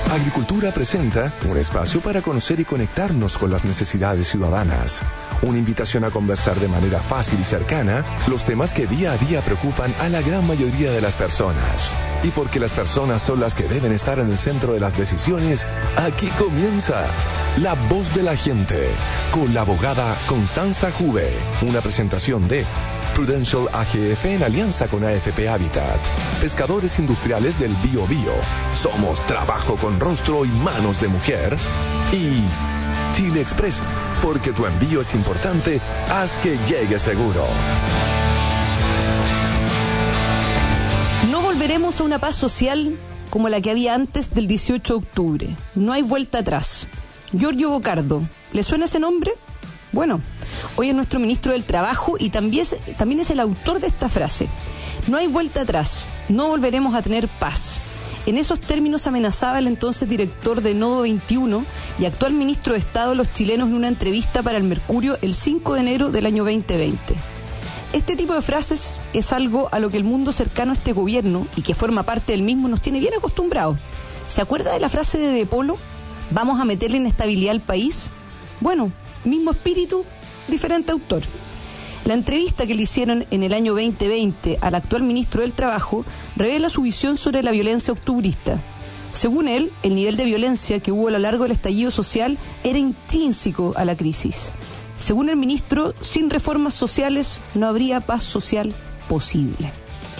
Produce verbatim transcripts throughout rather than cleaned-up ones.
Agricultura presenta un espacio para conocer y conectarnos con las necesidades ciudadanas. Una invitación a conversar de manera fácil y cercana los temas que día a día preocupan a la gran mayoría de las personas. Y porque las personas son las que deben estar en el centro de las decisiones, aquí comienza La Voz de la Gente, con la abogada Constanza Juve. Una presentación de Prudential A G F en alianza con A F P Habitat. Pescadores industriales del Bío Bío. Somos trabajo con rostro y manos de mujer. Y Chile Express, porque tu envío es importante, haz que llegue seguro. No volveremos a una paz social como la que había antes del dieciocho de octubre. No hay vuelta atrás. Giorgio Bocardo, ¿le suena ese nombre? Bueno, hoy es nuestro ministro del Trabajo y también es, también es el autor de esta frase. No hay vuelta atrás, no volveremos a tener paz. En esos términos amenazaba el entonces director de Nodo veintiuno y actual ministro de Estado de los chilenos en una entrevista para el Mercurio el cinco de enero del año veinte veinte. Este tipo de frases es algo a lo que el mundo cercano a este gobierno y que forma parte del mismo nos tiene bien acostumbrados. ¿Se acuerda de la frase de De Polo? ¿Vamos a meterle inestabilidad al país? Bueno, mismo espíritu, diferente autor. La entrevista que le hicieron en el año veinte veinte al actual ministro del Trabajo revela su visión sobre la violencia octubrista. Según él, el nivel de violencia que hubo a lo largo del estallido social era intrínseco a la crisis. Según el ministro, sin reformas sociales no habría paz social posible.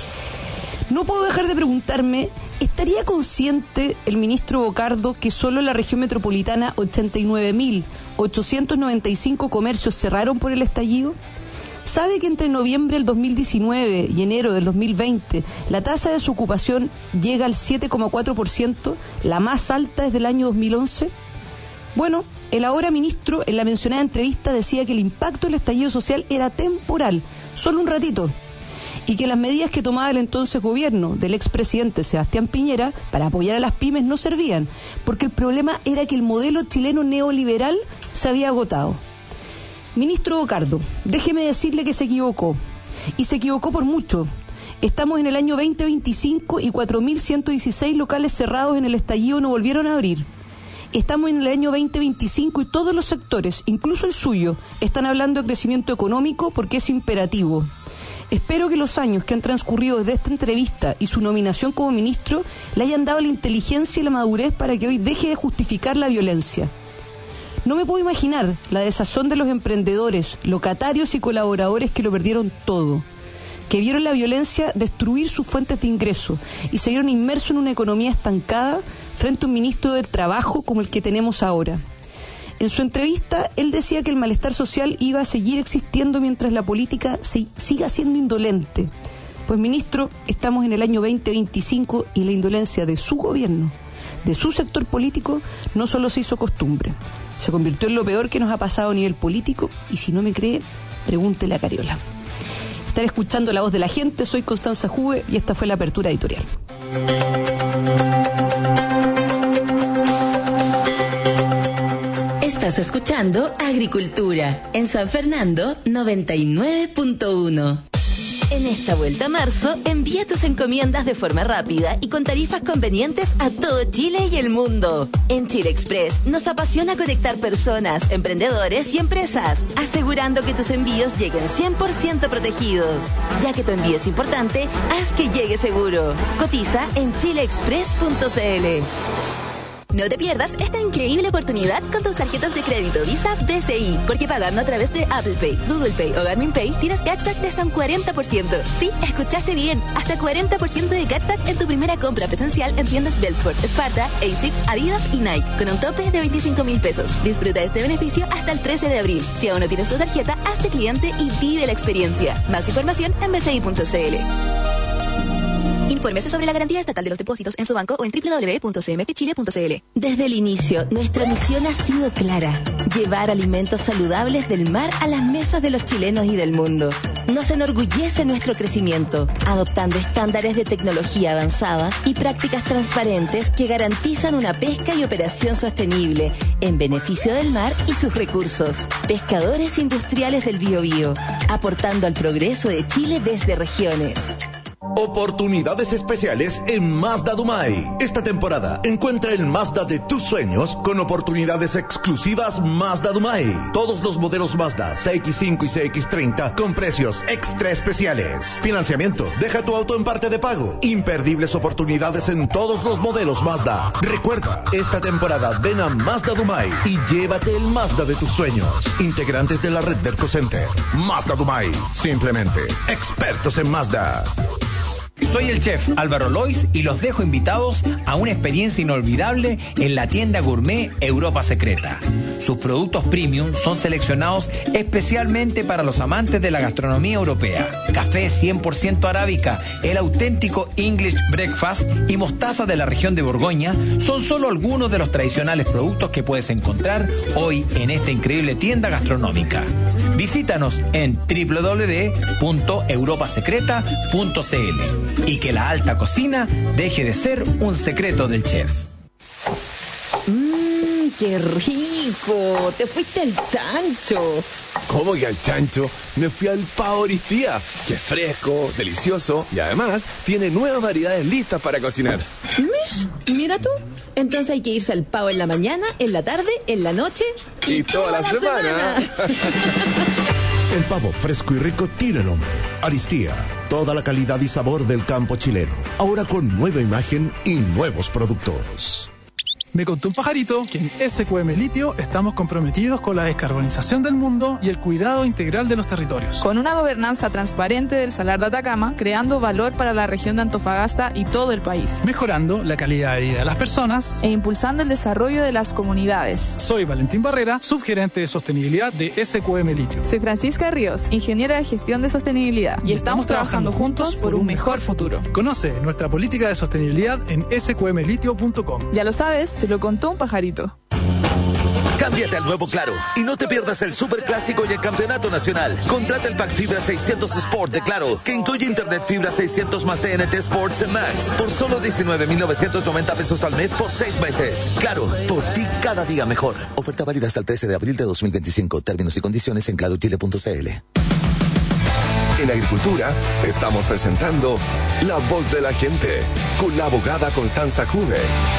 No puedo dejar de preguntarme, ¿estaría consciente el ministro Bocardo que solo en la región metropolitana ochenta y nueve mil ochocientos noventa y cinco comercios cerraron por el estallido? ¿Sabe que entre noviembre del dos mil diecinueve y enero del dos mil veinte la tasa de desocupación llega al siete coma cuatro por ciento, la más alta desde el año dos mil once? Bueno, el ahora ministro en la mencionada entrevista decía que el impacto del estallido social era temporal, solo un ratito, y que las medidas que tomaba el entonces gobierno del expresidente Sebastián Piñera para apoyar a las pymes no servían, porque el problema era que el modelo chileno neoliberal se había agotado. Ministro Bocardo, déjeme decirle que se equivocó, y se equivocó por mucho. Estamos en el año veinte veinticinco y cuatro mil ciento dieciséis locales cerrados en el estallido no volvieron a abrir. Estamos en el año veinte veinticinco y todos los sectores, incluso el suyo, están hablando de crecimiento económico porque es imperativo. Espero que los años que han transcurrido desde esta entrevista y su nominación como ministro le hayan dado la inteligencia y la madurez para que hoy deje de justificar la violencia. No me puedo imaginar la desazón de los emprendedores, locatarios y colaboradores que lo perdieron todo, que vieron la violencia destruir sus fuentes de ingreso y se vieron inmersos en una economía estancada frente a un ministro del Trabajo como el que tenemos ahora. En su entrevista, él decía que el malestar social iba a seguir existiendo mientras la política se siga siendo indolente. Pues, ministro, estamos en el año veinte veinticinco y la indolencia de su gobierno, de su sector político, no solo se hizo costumbre, se convirtió en lo peor que nos ha pasado a nivel político y si no me cree, pregúntele a Cariola. Estar escuchando La Voz de la Gente, soy Constanza Juve y esta fue la apertura editorial. Estás escuchando Agricultura en San Fernando noventa y nueve punto uno. En esta vuelta a marzo, envía tus encomiendas de forma rápida y con tarifas convenientes a todo Chile y el mundo. En Chile Express nos apasiona conectar personas, emprendedores y empresas, asegurando que tus envíos lleguen cien por ciento protegidos. Ya que tu envío es importante, haz que llegue seguro. Cotiza en chile express punto c l. No te pierdas esta increíble oportunidad con tus tarjetas de crédito Visa B C I, porque pagando a través de Apple Pay, Google Pay o Garmin Pay tienes cashback de hasta un cuarenta por ciento. Sí, escuchaste bien, hasta cuarenta por ciento de cashback en tu primera compra presencial en tiendas Bellsport, Sparta, Asics, Adidas y Nike, con un tope de veinticinco mil pesos. Disfruta este beneficio hasta el trece de abril. Si aún no tienes tu tarjeta, hazte cliente y vive la experiencia. Más información en b c i punto c l. Infórmese sobre la garantía estatal de los depósitos en su banco o en doble u doble u doble u punto c m f chile punto c l. Desde el inicio, nuestra misión ha sido clara: llevar alimentos saludables del mar a las mesas de los chilenos y del mundo. Nos enorgullece nuestro crecimiento, adoptando estándares de tecnología avanzada y prácticas transparentes que garantizan una pesca y operación sostenible en beneficio del mar y sus recursos. Pescadores industriales del Bío Bío, aportando al progreso de Chile desde regiones. Oportunidades especiales en Mazda Dumay. Esta temporada encuentra el Mazda de tus sueños con oportunidades exclusivas Mazda Dumay. Todos los modelos Mazda C X cinco y C X treinta con precios extra especiales. Financiamiento, deja tu auto en parte de pago. Imperdibles oportunidades en todos los modelos Mazda. Recuerda, esta temporada ven a Mazda Dumay y llévate el Mazda de tus sueños. Integrantes de la red Derco Center. Mazda Dumay. Simplemente expertos en Mazda. Soy el chef Álvaro Lois y los dejo invitados a una experiencia inolvidable en la tienda gourmet Europa Secreta. Sus productos premium son seleccionados especialmente para los amantes de la gastronomía europea. Café cien por ciento arábica, el auténtico English Breakfast y mostaza de la región de Borgoña son solo algunos de los tradicionales productos que puedes encontrar hoy en esta increíble tienda gastronómica. Visítanos en doble u doble u doble u punto europa secreta punto c l y que la alta cocina deje de ser un secreto del chef. Mmm, qué rico. Te fuiste al chancho. ¿Cómo que al chancho? Me fui al Pavo Oristía, que es fresco, delicioso y además tiene nuevas variedades listas para cocinar. Mish, mira tú. Entonces hay que irse al Pavo en la mañana, en la tarde, en la noche y, y toda, toda la, la semana. semana. El pavo fresco y rico tiene nombre. Aristía. Toda la calidad y sabor del campo chileno. Ahora con nueva imagen y nuevos productos. Me contó un pajarito que en S Q M Litio estamos comprometidos con la descarbonización del mundo y el cuidado integral de los territorios. Con una gobernanza transparente del Salar de Atacama, creando valor para la región de Antofagasta y todo el país. Mejorando la calidad de vida de las personas. E impulsando el desarrollo de las comunidades. Soy Valentín Barrera, subgerente de sostenibilidad de S Q M Litio. Soy Francisca Ríos, ingeniera de gestión de sostenibilidad. Y, y estamos, estamos trabajando juntos por un mejor futuro. Conoce nuestra política de sostenibilidad en s q m litio punto com. Ya lo sabes, te lo contó un pajarito. Cámbiate al nuevo Claro y no te pierdas el Superclásico y el Campeonato Nacional. Contrata el Pack Fibra seiscientos Sport de Claro, que incluye Internet Fibra seiscientos más T N T Sports Max por solo diecinueve mil novecientos noventa pesos al mes por seis meses. Claro, por ti cada día mejor. Oferta válida hasta el trece de abril de dos mil veinticinco. Términos y condiciones en claro chile punto c l. En Agricultura estamos presentando La Voz de la Gente con la abogada Constanza Juve.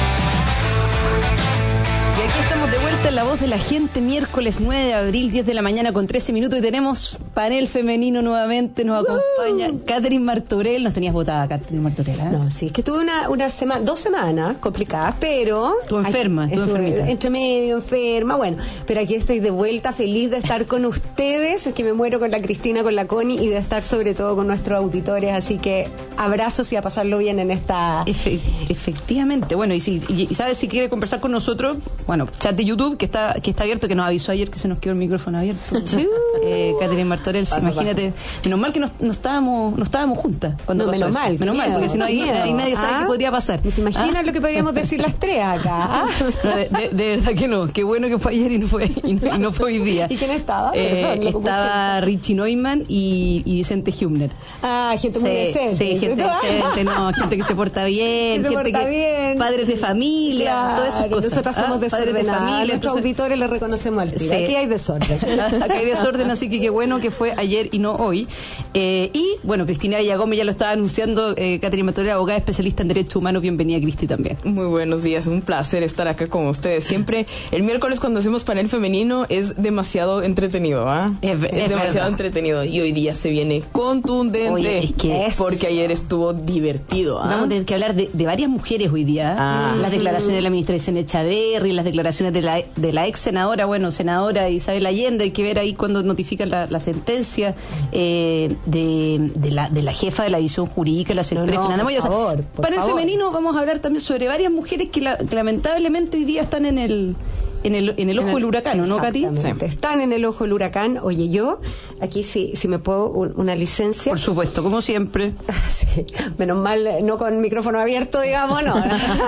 Y aquí estamos de vuelta en La Voz de la Gente, miércoles nueve de abril, diez de la mañana con trece minutos, y tenemos panel femenino nuevamente, nos acompaña uh. Catherine Martorell. Nos tenías votada, Catherine Martorell, ¿eh? No, sí, es que tuve una, una semana, dos semanas complicadas, pero... Tú enferma, tú enfermita. Entre medio, enferma, bueno, pero aquí estoy de vuelta, feliz de estar con ustedes, es que me muero con la Cristina, con la Connie, y de estar sobre todo con nuestros auditores, así que abrazos y a pasarlo bien en esta... Efe, efectivamente, bueno, y si y, y sabes si quiere conversar con nosotros, bueno, chat de YouTube que está que está abierto, que nos avisó ayer que se nos quedó el micrófono abierto. eh, Catherine Martorell, pasa, imagínate, pasa. Menos mal que no, no estábamos no estábamos juntas cuando no, pasó menos eso. mal, menos mal, porque si no ahí, ahí nadie sabe ¿Ah? qué podría pasar. ¿Se imaginan ¿Ah? lo que podríamos decir las tres acá? ¿Ah? No, de, de, de verdad que no, qué bueno que fue ayer y no fue y no, y no fue hoy día. ¿Y quién estaba? Eh, Perdón, estaba Richie Neumann y, y Vicente Hübner. Ah, gente muy sí, decente. Sí, gente decente, no, gente que se porta bien, que se gente porta que bien. Padres de familia, claro, todas esas cosas. Nosotras somos ¿Ah? desordenadas, de familia, nuestros entonces, auditores les reconocemos al tiro. Sí. Aquí hay desorden. Acá hay desorden, así que qué bueno que fue ayer y no hoy. Eh, y bueno, Cristina Villagómez ya lo estaba anunciando, eh, Catherine Martorell, abogada especialista en Derechos Humanos. Bienvenida, Cristi, también. Muy buenos días, un placer estar acá con ustedes. Siempre el miércoles cuando hacemos panel femenino es demasiado entretenido, ¿ah? ¿eh? Es, es, es demasiado verdad. entretenido, y hoy día se viene contundente. Oye, es que es... porque ayer estuvo divertido, ¿ah? Vamos a tener que hablar de, de varias mujeres hoy día. Ah. Las declaraciones de la ministra Echeverri, las declaraciones de la, de la ex senadora, bueno, senadora Isabel Allende. Hay que ver ahí cuando notifican la, la sentencia eh, de, de, la, de la jefa de la división jurídica, la señora no, Fernanda Moya. Por favor, por Para favor. el femenino vamos a hablar también sobre varias mujeres que, la, que lamentablemente hoy día están en el... En el, en el ojo en el, del huracán, ¿no, Katy? Sí. Están en el ojo del huracán. Oye, yo, aquí sí, si me puedo, un, una licencia. Por supuesto, como siempre. Sí, menos mal, no con micrófono abierto, digamos, no.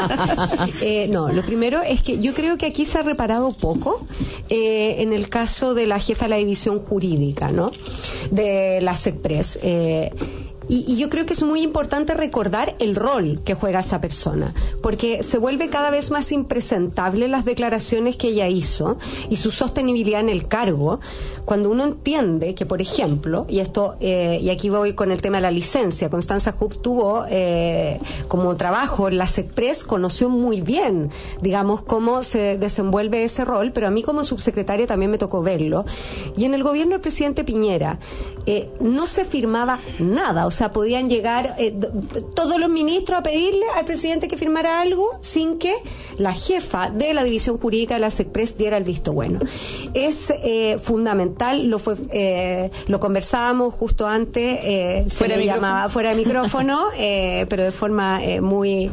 eh, no, lo primero es que yo creo que aquí se ha reparado poco eh, en el caso de la jefa de la división jurídica, ¿no? De la SECPRES. Eh, Y, y yo creo que es muy importante recordar el rol que juega esa persona, porque se vuelve cada vez más impresentable las declaraciones que ella hizo y su sostenibilidad en el cargo, cuando uno entiende que, por ejemplo, y esto eh, y aquí voy con el tema de la licencia, Constanza Hub tuvo eh, como trabajo en la SECPRES, conoció muy bien, digamos, cómo se desenvuelve ese rol, pero a mí como subsecretaria también me tocó verlo. Y en el gobierno del presidente Piñera eh, no se firmaba nada, o sea, podían llegar eh, todos los ministros a pedirle al presidente que firmara algo sin que la jefa de la división jurídica de la SECPRES diera el visto bueno. Es eh, fundamental, lo fue, eh, lo conversábamos justo antes, eh, se fuera le de llamaba fuera de micrófono, eh, pero de forma eh, muy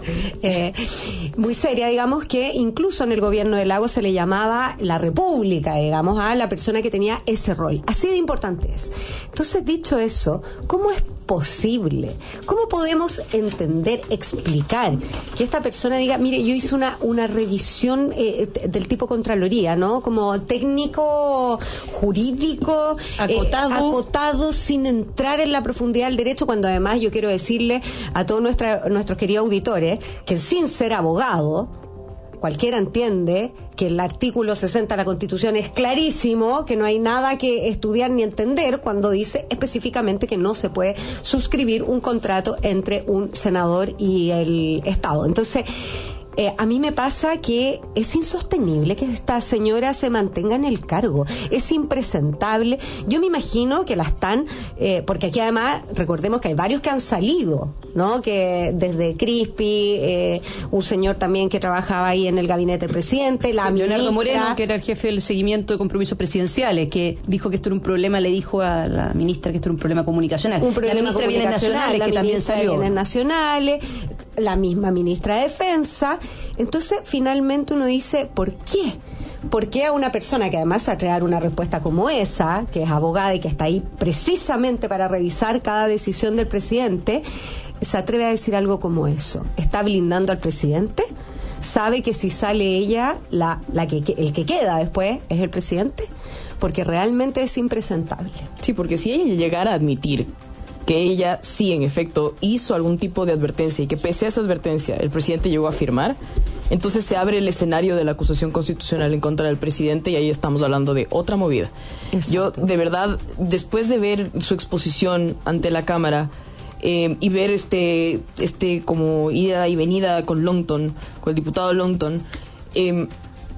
eh, muy seria, digamos, que incluso en el gobierno de Lagos se le llamaba la república, digamos, a la persona que tenía ese rol. Así de importante es. Entonces, dicho eso, ¿cómo es posible? ¿Cómo podemos entender, explicar que esta persona diga, mire, yo hice una, una revisión eh, del tipo Contraloría, ¿no? Como técnico, jurídico, acotado. Eh, acotado, sin entrar en la profundidad del derecho, cuando además yo quiero decirle a todos nuestra, nuestros queridos auditores que sin ser abogado, cualquiera entiende que el artículo sesenta de la Constitución es clarísimo, que no hay nada que estudiar ni entender cuando dice específicamente que no se puede suscribir un contrato entre un senador y el Estado. Entonces, Eh, a mí me pasa que es insostenible que esta señora se mantenga en el cargo. Es impresentable. Yo me imagino que la están, eh, porque aquí además recordemos que hay varios que han salido, ¿no? Que desde Crispi, eh, un señor también que trabajaba ahí en el gabinete del presidente, la sí, ministra, Leonardo Moreno, que era el jefe del seguimiento de compromisos presidenciales, que dijo que esto era un problema, le dijo a la ministra que esto era un problema comunicacional. Un problema la ministra de Bienes Nacionales, que también salió. Bienes Nacionales, la misma ministra de Defensa. Entonces, finalmente uno dice, ¿por qué? ¿Por qué a una persona que además a crear una respuesta como esa, que es abogada y que está ahí precisamente para revisar cada decisión del presidente, se atreve a decir algo como eso? ¿Está blindando al presidente? ¿Sabe que si sale ella, la, la que, el que queda después es el presidente? Porque realmente es impresentable. Sí, porque si ella llegara a admitir que ella sí, en efecto, hizo algún tipo de advertencia y que pese a esa advertencia el presidente llegó a firmar, entonces se abre el escenario de la acusación constitucional en contra del presidente y ahí estamos hablando de otra movida. Exacto. Yo, de verdad, después de ver su exposición ante la Cámara eh, y ver este, este como ida y venida con Longton, con el diputado Longton, eh,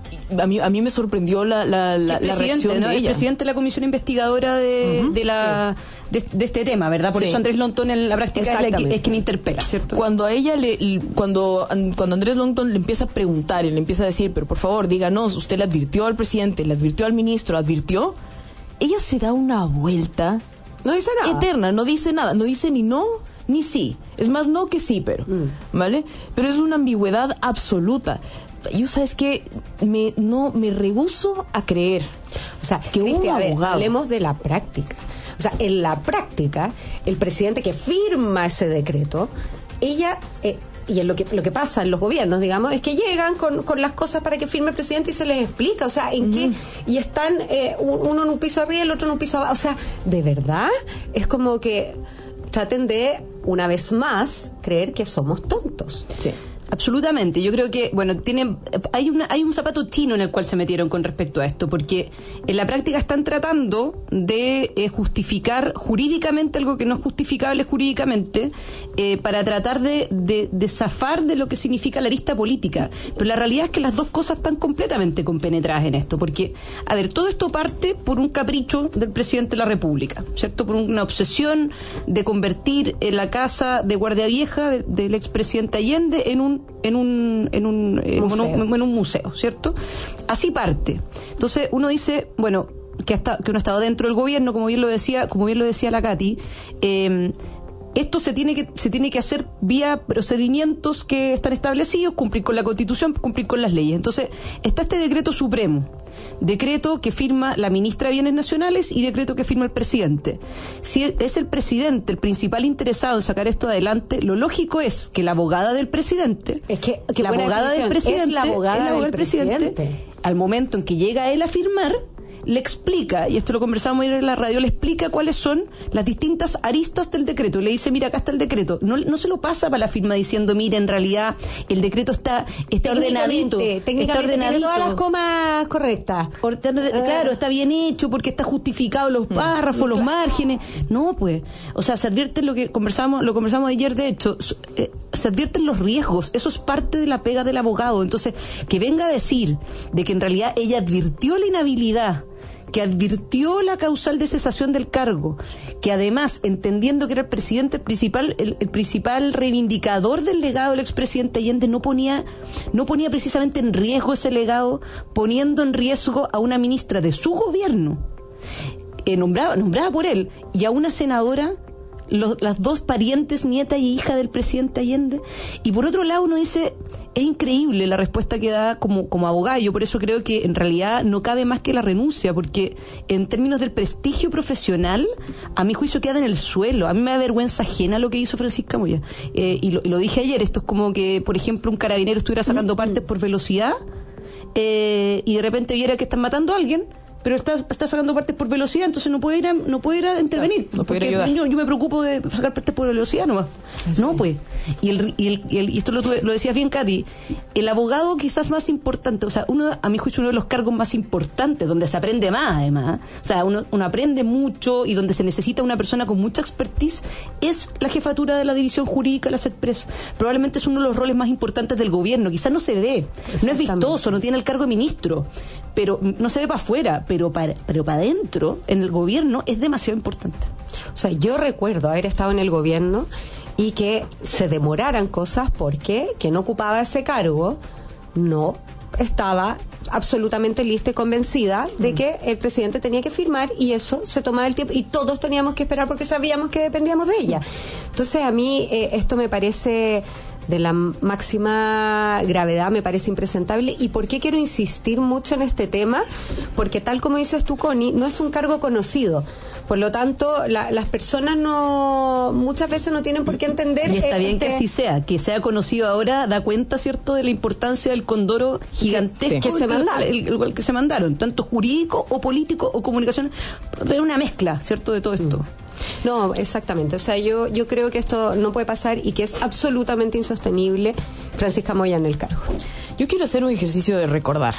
A mí, a mí me sorprendió la, la, la, la reacción ¿no? de ella. El presidente de la comisión investigadora de, uh-huh, de, la, sí. de, de este tema, ¿verdad? Por sí. eso Andrés Longton en la práctica es, la que, es quien interpela, ¿cierto? Cuando a ella le, cuando, cuando Andrés Longton le empieza a preguntar y le empieza a decir, pero por favor, díganos, usted le advirtió al presidente, le advirtió al ministro, advirtió, ella se da una vuelta. No dice nada. Eterna, no dice nada, no dice ni no ni sí. Es más no que sí, pero, mm. ¿vale? Pero es una ambigüedad absoluta. Yo, ¿sabes qué? Me, no, me rehúso a creer. O sea, que Cristi, un abogado... hablemos de la práctica. O sea, en la práctica, el presidente que firma ese decreto, ella... Eh, y en lo que lo que pasa en los gobiernos, digamos, es que llegan con, con las cosas para que firme el presidente y se les explica, o sea, en mm. qué, y están eh, uno en un piso arriba y el otro en un piso abajo, o sea, de verdad, es como que traten de, una vez más, creer que somos tontos. Sí. Absolutamente. Yo creo que, bueno, tiene, hay una, hay un zapato chino en el cual se metieron con respecto a esto, porque en la práctica están tratando de eh, justificar jurídicamente algo que no es justificable jurídicamente, eh, para tratar de, de, de zafar de lo que significa la arista política. Pero la realidad es que las dos cosas están completamente compenetradas en esto, porque, a ver, todo esto parte por un capricho del presidente de la República, ¿cierto? Por una obsesión de convertir en la casa de Guardia Vieja de, del expresidente Allende en un en un en un, en, museo. En, en un museo, ¿cierto? Así parte. Entonces uno dice, bueno, que hasta que uno ha estado dentro del gobierno, como bien lo decía, como bien lo decía la Katy, eh, esto se tiene que se tiene que hacer vía procedimientos que están establecidos, cumplir con la Constitución, cumplir con las leyes. Entonces, está este decreto supremo, decreto que firma la ministra de Bienes Nacionales y decreto que firma el presidente. Si es el presidente el principal interesado en sacar esto adelante, lo lógico es que la abogada del presidente, es que, que la abogada del presidente, es la abogada, es la abogada del del presidente, presidente, al momento en que llega él a firmar, le explica, y esto lo conversamos ayer en la radio, le explica cuáles son las distintas aristas del decreto. Le dice, mira, acá está el decreto. No, no se lo pasa para la firma diciendo, mira, en realidad el decreto está, está ordenadito. Técnicamente está ordenadito. Tiene todas las comas correctas. Claro, está bien hecho porque está justificado los párrafos, los márgenes. No, pues. O sea, se advierten lo que conversamos, lo conversamos ayer, de hecho, eh, se advierten los riesgos. Eso es parte de la pega del abogado. Entonces, que venga a decir de que en realidad ella advirtió la inhabilidad, que advirtió la causal de cesación del cargo, que además, entendiendo que era el presidente principal, el, el principal reivindicador del legado del expresidente Allende, no ponía, no ponía precisamente en riesgo ese legado, poniendo en riesgo a una ministra de su gobierno, eh, nombrada, nombrada por él, y a una senadora, los, las dos parientes, nieta y hija del presidente Allende. Y por otro lado uno dice, es increíble la respuesta que da como, como abogado. Yo por eso creo que en realidad no cabe más que la renuncia, porque en términos del prestigio profesional, a mi juicio queda en el suelo. A mí me da vergüenza ajena lo que hizo Francisca Moya. Eh, y, lo, y lo dije ayer, esto es como que, por ejemplo, un carabinero estuviera sacando partes por velocidad eh, y de repente viera que están matando a alguien, pero está, está sacando partes por velocidad, entonces no puede ir a, no puede ir a intervenir. No puede ir a ayudar. Yo, yo me preocupo de sacar partes por velocidad nomás. Sí. No, pues. Y, el, y, el, y, el, y esto lo, lo decías bien, Katy, el abogado quizás más importante, o sea, uno, a mi juicio, uno de los cargos más importantes, donde se aprende más, además. O sea, uno, uno aprende mucho y donde se necesita una persona con mucha expertise, es la jefatura de la división jurídica de la SEDPRES. Probablemente es uno de los roles más importantes del gobierno. Quizás no se ve, no es vistoso, no tiene el cargo de ministro, pero no se ve para afuera, pero para, pero para adentro, en el gobierno, es demasiado importante. O sea, yo recuerdo haber estado en el gobierno y que se demoraran cosas porque quien ocupaba ese cargo no estaba absolutamente lista y convencida de que el presidente tenía que firmar, y eso se tomaba el tiempo y todos teníamos que esperar porque sabíamos que dependíamos de ella. Entonces a mí eh, esto me parece de la máxima gravedad, me parece impresentable. ¿Y por qué quiero insistir mucho en este tema? Porque tal como dices tú, Connie, no es un cargo conocido. Por lo tanto, la, las personas no muchas veces no tienen por qué entender. Y está bien este... que así sea, que sea conocido ahora, da cuenta, ¿cierto?, de la importancia del condoro gigantesco que, que se mandaron. El, el, el que se mandaron, tanto jurídico o político o comunicación, es una mezcla, ¿cierto?, de todo esto. No, exactamente. O sea, yo, yo creo que esto no puede pasar y que es absolutamente insostenible Francisca Moya en el cargo. Yo quiero hacer un ejercicio de recordar.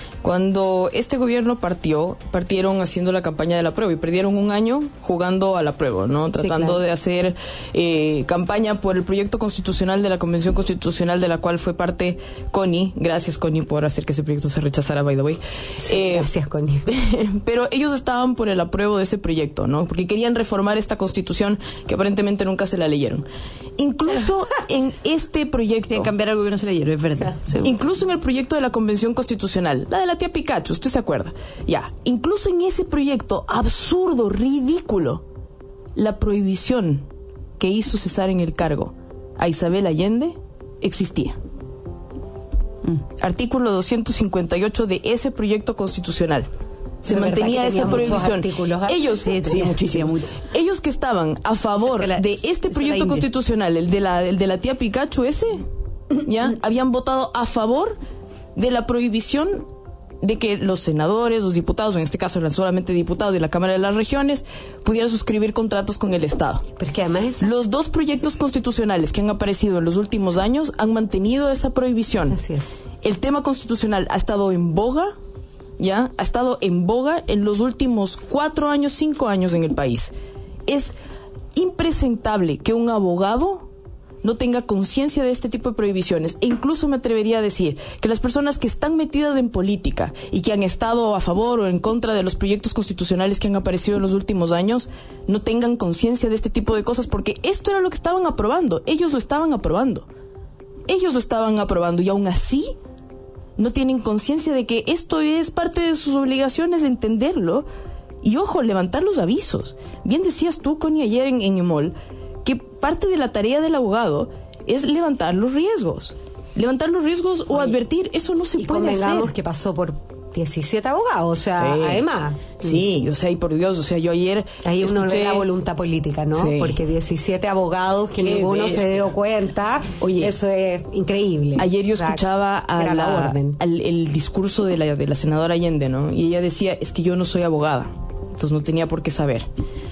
Cuando este gobierno partió, partieron haciendo la campaña de la prueba y perdieron un año jugando a la prueba, ¿no? Tratando sí, claro. de hacer eh, campaña por el proyecto constitucional de la Convención Constitucional, de la cual fue parte Connie. Gracias, Connie, por hacer que ese proyecto se rechazara, by the way. Sí, eh, gracias, Connie. Pero ellos estaban por el apruebo de ese proyecto, ¿no? Porque querían reformar esta Constitución que aparentemente nunca se la leyeron. Incluso en este proyecto... Quieren cambiar algo que no se leyeron, es verdad. Sí. Incluso en el proyecto de la Convención Constitucional, la de la tía Pikachu, usted se acuerda. Ya, incluso en ese proyecto absurdo, ridículo, la prohibición que hizo cesar en el cargo a Isabel Allende existía. Mm. Artículo doscientos cincuenta y ocho de ese proyecto constitucional. Se de mantenía esa prohibición. Ellos, sí, sí, muchísimo. Mucho. Ellos que estaban a favor la, de este proyecto constitucional, el de la, el de la tía Pikachu ese, ya habían votado a favor de la prohibición de que los senadores, los diputados, en este caso eran solamente diputados de la Cámara de las Regiones, pudieran suscribir contratos con el Estado. Pero que además es... Los dos proyectos constitucionales que han aparecido en los últimos años han mantenido esa prohibición. Así es. El tema constitucional ha estado en boga, ya, ha estado en boga en los últimos cuatro años, cinco años en el país. Es impresentable que un abogado no tenga conciencia de este tipo de prohibiciones, e incluso me atrevería a decir que las personas que están metidas en política y que han estado a favor o en contra de los proyectos constitucionales que han aparecido en los últimos años no tengan conciencia de este tipo de cosas, porque esto era lo que estaban aprobando, ellos lo estaban aprobando ellos lo estaban aprobando y aún así no tienen conciencia de que esto es parte de sus obligaciones de entenderlo. Y ojo, levantar los avisos. Bien decías tú, Connie, ayer en, en EMOL, que parte de la tarea del abogado es levantar los riesgos. Levantar los riesgos o Oye, advertir, eso no se y puede hacer. Convengamos que pasó por diecisiete abogados, o sea, Sí. además. Sí, o sea, y por Dios, o sea, yo ayer Ahí uno escuché- ve la voluntad política, ¿no? Sí. Porque diecisiete abogados que Qué ninguno bestia. se dio cuenta, Oye, eso es increíble. Ayer yo O sea, escuchaba a era la la- orden. al el discurso de la, de la senadora Allende, ¿no? Y ella decía, es que yo no soy abogada, entonces no tenía por qué saber.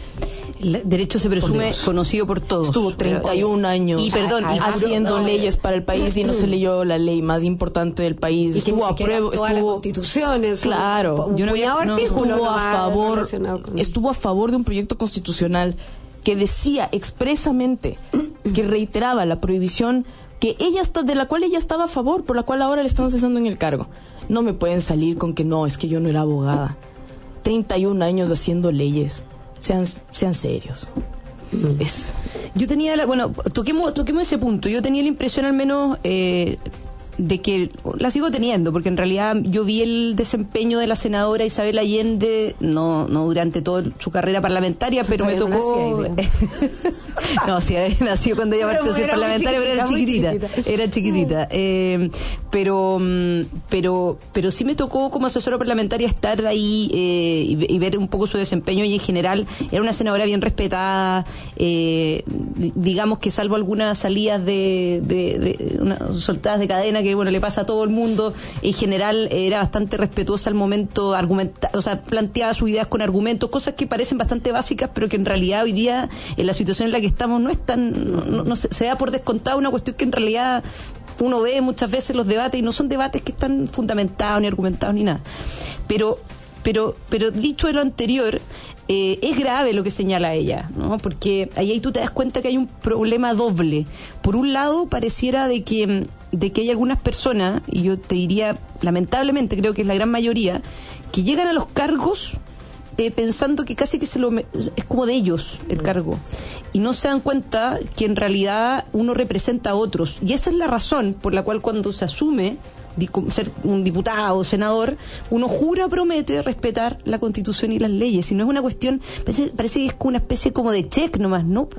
El derecho se Por presume Dios. conocido por todos. Estuvo treinta y un años Y perdón, y haciendo no, leyes para el país y no se leyó la ley más importante del país. Y que ni estuvo a siquiera prueba, toda la estuvo Constitución es un- claro, un yo no puñado había- de artículos estuvo a nomás favor, relacionado con- estuvo a favor de un proyecto constitucional que decía expresamente que reiteraba la prohibición que ella está, de la cual ella estaba a favor, por la cual ahora le están cesando en el cargo. No me pueden salir con que no, es que yo no era abogada. treinta y un años haciendo leyes. Sean, sean serios. Es, Yo tenía la, bueno, toquemos, toquemos ese punto. Yo tenía la impresión al menos eh, de que la sigo teniendo, porque en realidad yo vi el desempeño de la senadora Isabel Allende, no no durante toda su carrera parlamentaria, pero me Todavía no tocó... nacía, no, sí, nació cuando ella Pero partió a ser era muy parlamentaria, pero era chiquitita, muy chiquitita, chiquitita. era chiquitita. Eh, pero, mm, pero, pero sí me tocó como asesora parlamentaria estar ahí eh, y, ve- y ver un poco su desempeño, y en general era una senadora bien respetada, eh, digamos que salvo algunas salidas de, de, de unas soltadas de cadena que bueno le pasa a todo el mundo, en general era bastante respetuosa al momento, argumenta, o sea, planteaba sus ideas con argumentos, cosas que parecen bastante básicas, pero que en realidad hoy día, en la situación en la que estamos, no es tan, no, no- no se, se da por descontado una cuestión que en realidad uno ve muchas veces los debates y no son debates que están fundamentados ni argumentados ni nada. Pero, pero, pero dicho de lo anterior, eh, es grave lo que señala ella, ¿no? Porque ahí, ahí tú te das cuenta que hay un problema doble. Por un lado, pareciera de que, de que hay algunas personas, y yo te diría, lamentablemente, creo que es la gran mayoría, que llegan a los cargos eh, pensando que casi que se lo me- es como de ellos el cargo, y no se dan cuenta que en realidad uno representa a otros, y esa es la razón por la cual cuando se asume di- como ser un diputado o senador, uno jura, promete respetar la Constitución y las leyes, y no es una cuestión, parece, parece que es como una especie como de check nomás, ¿no?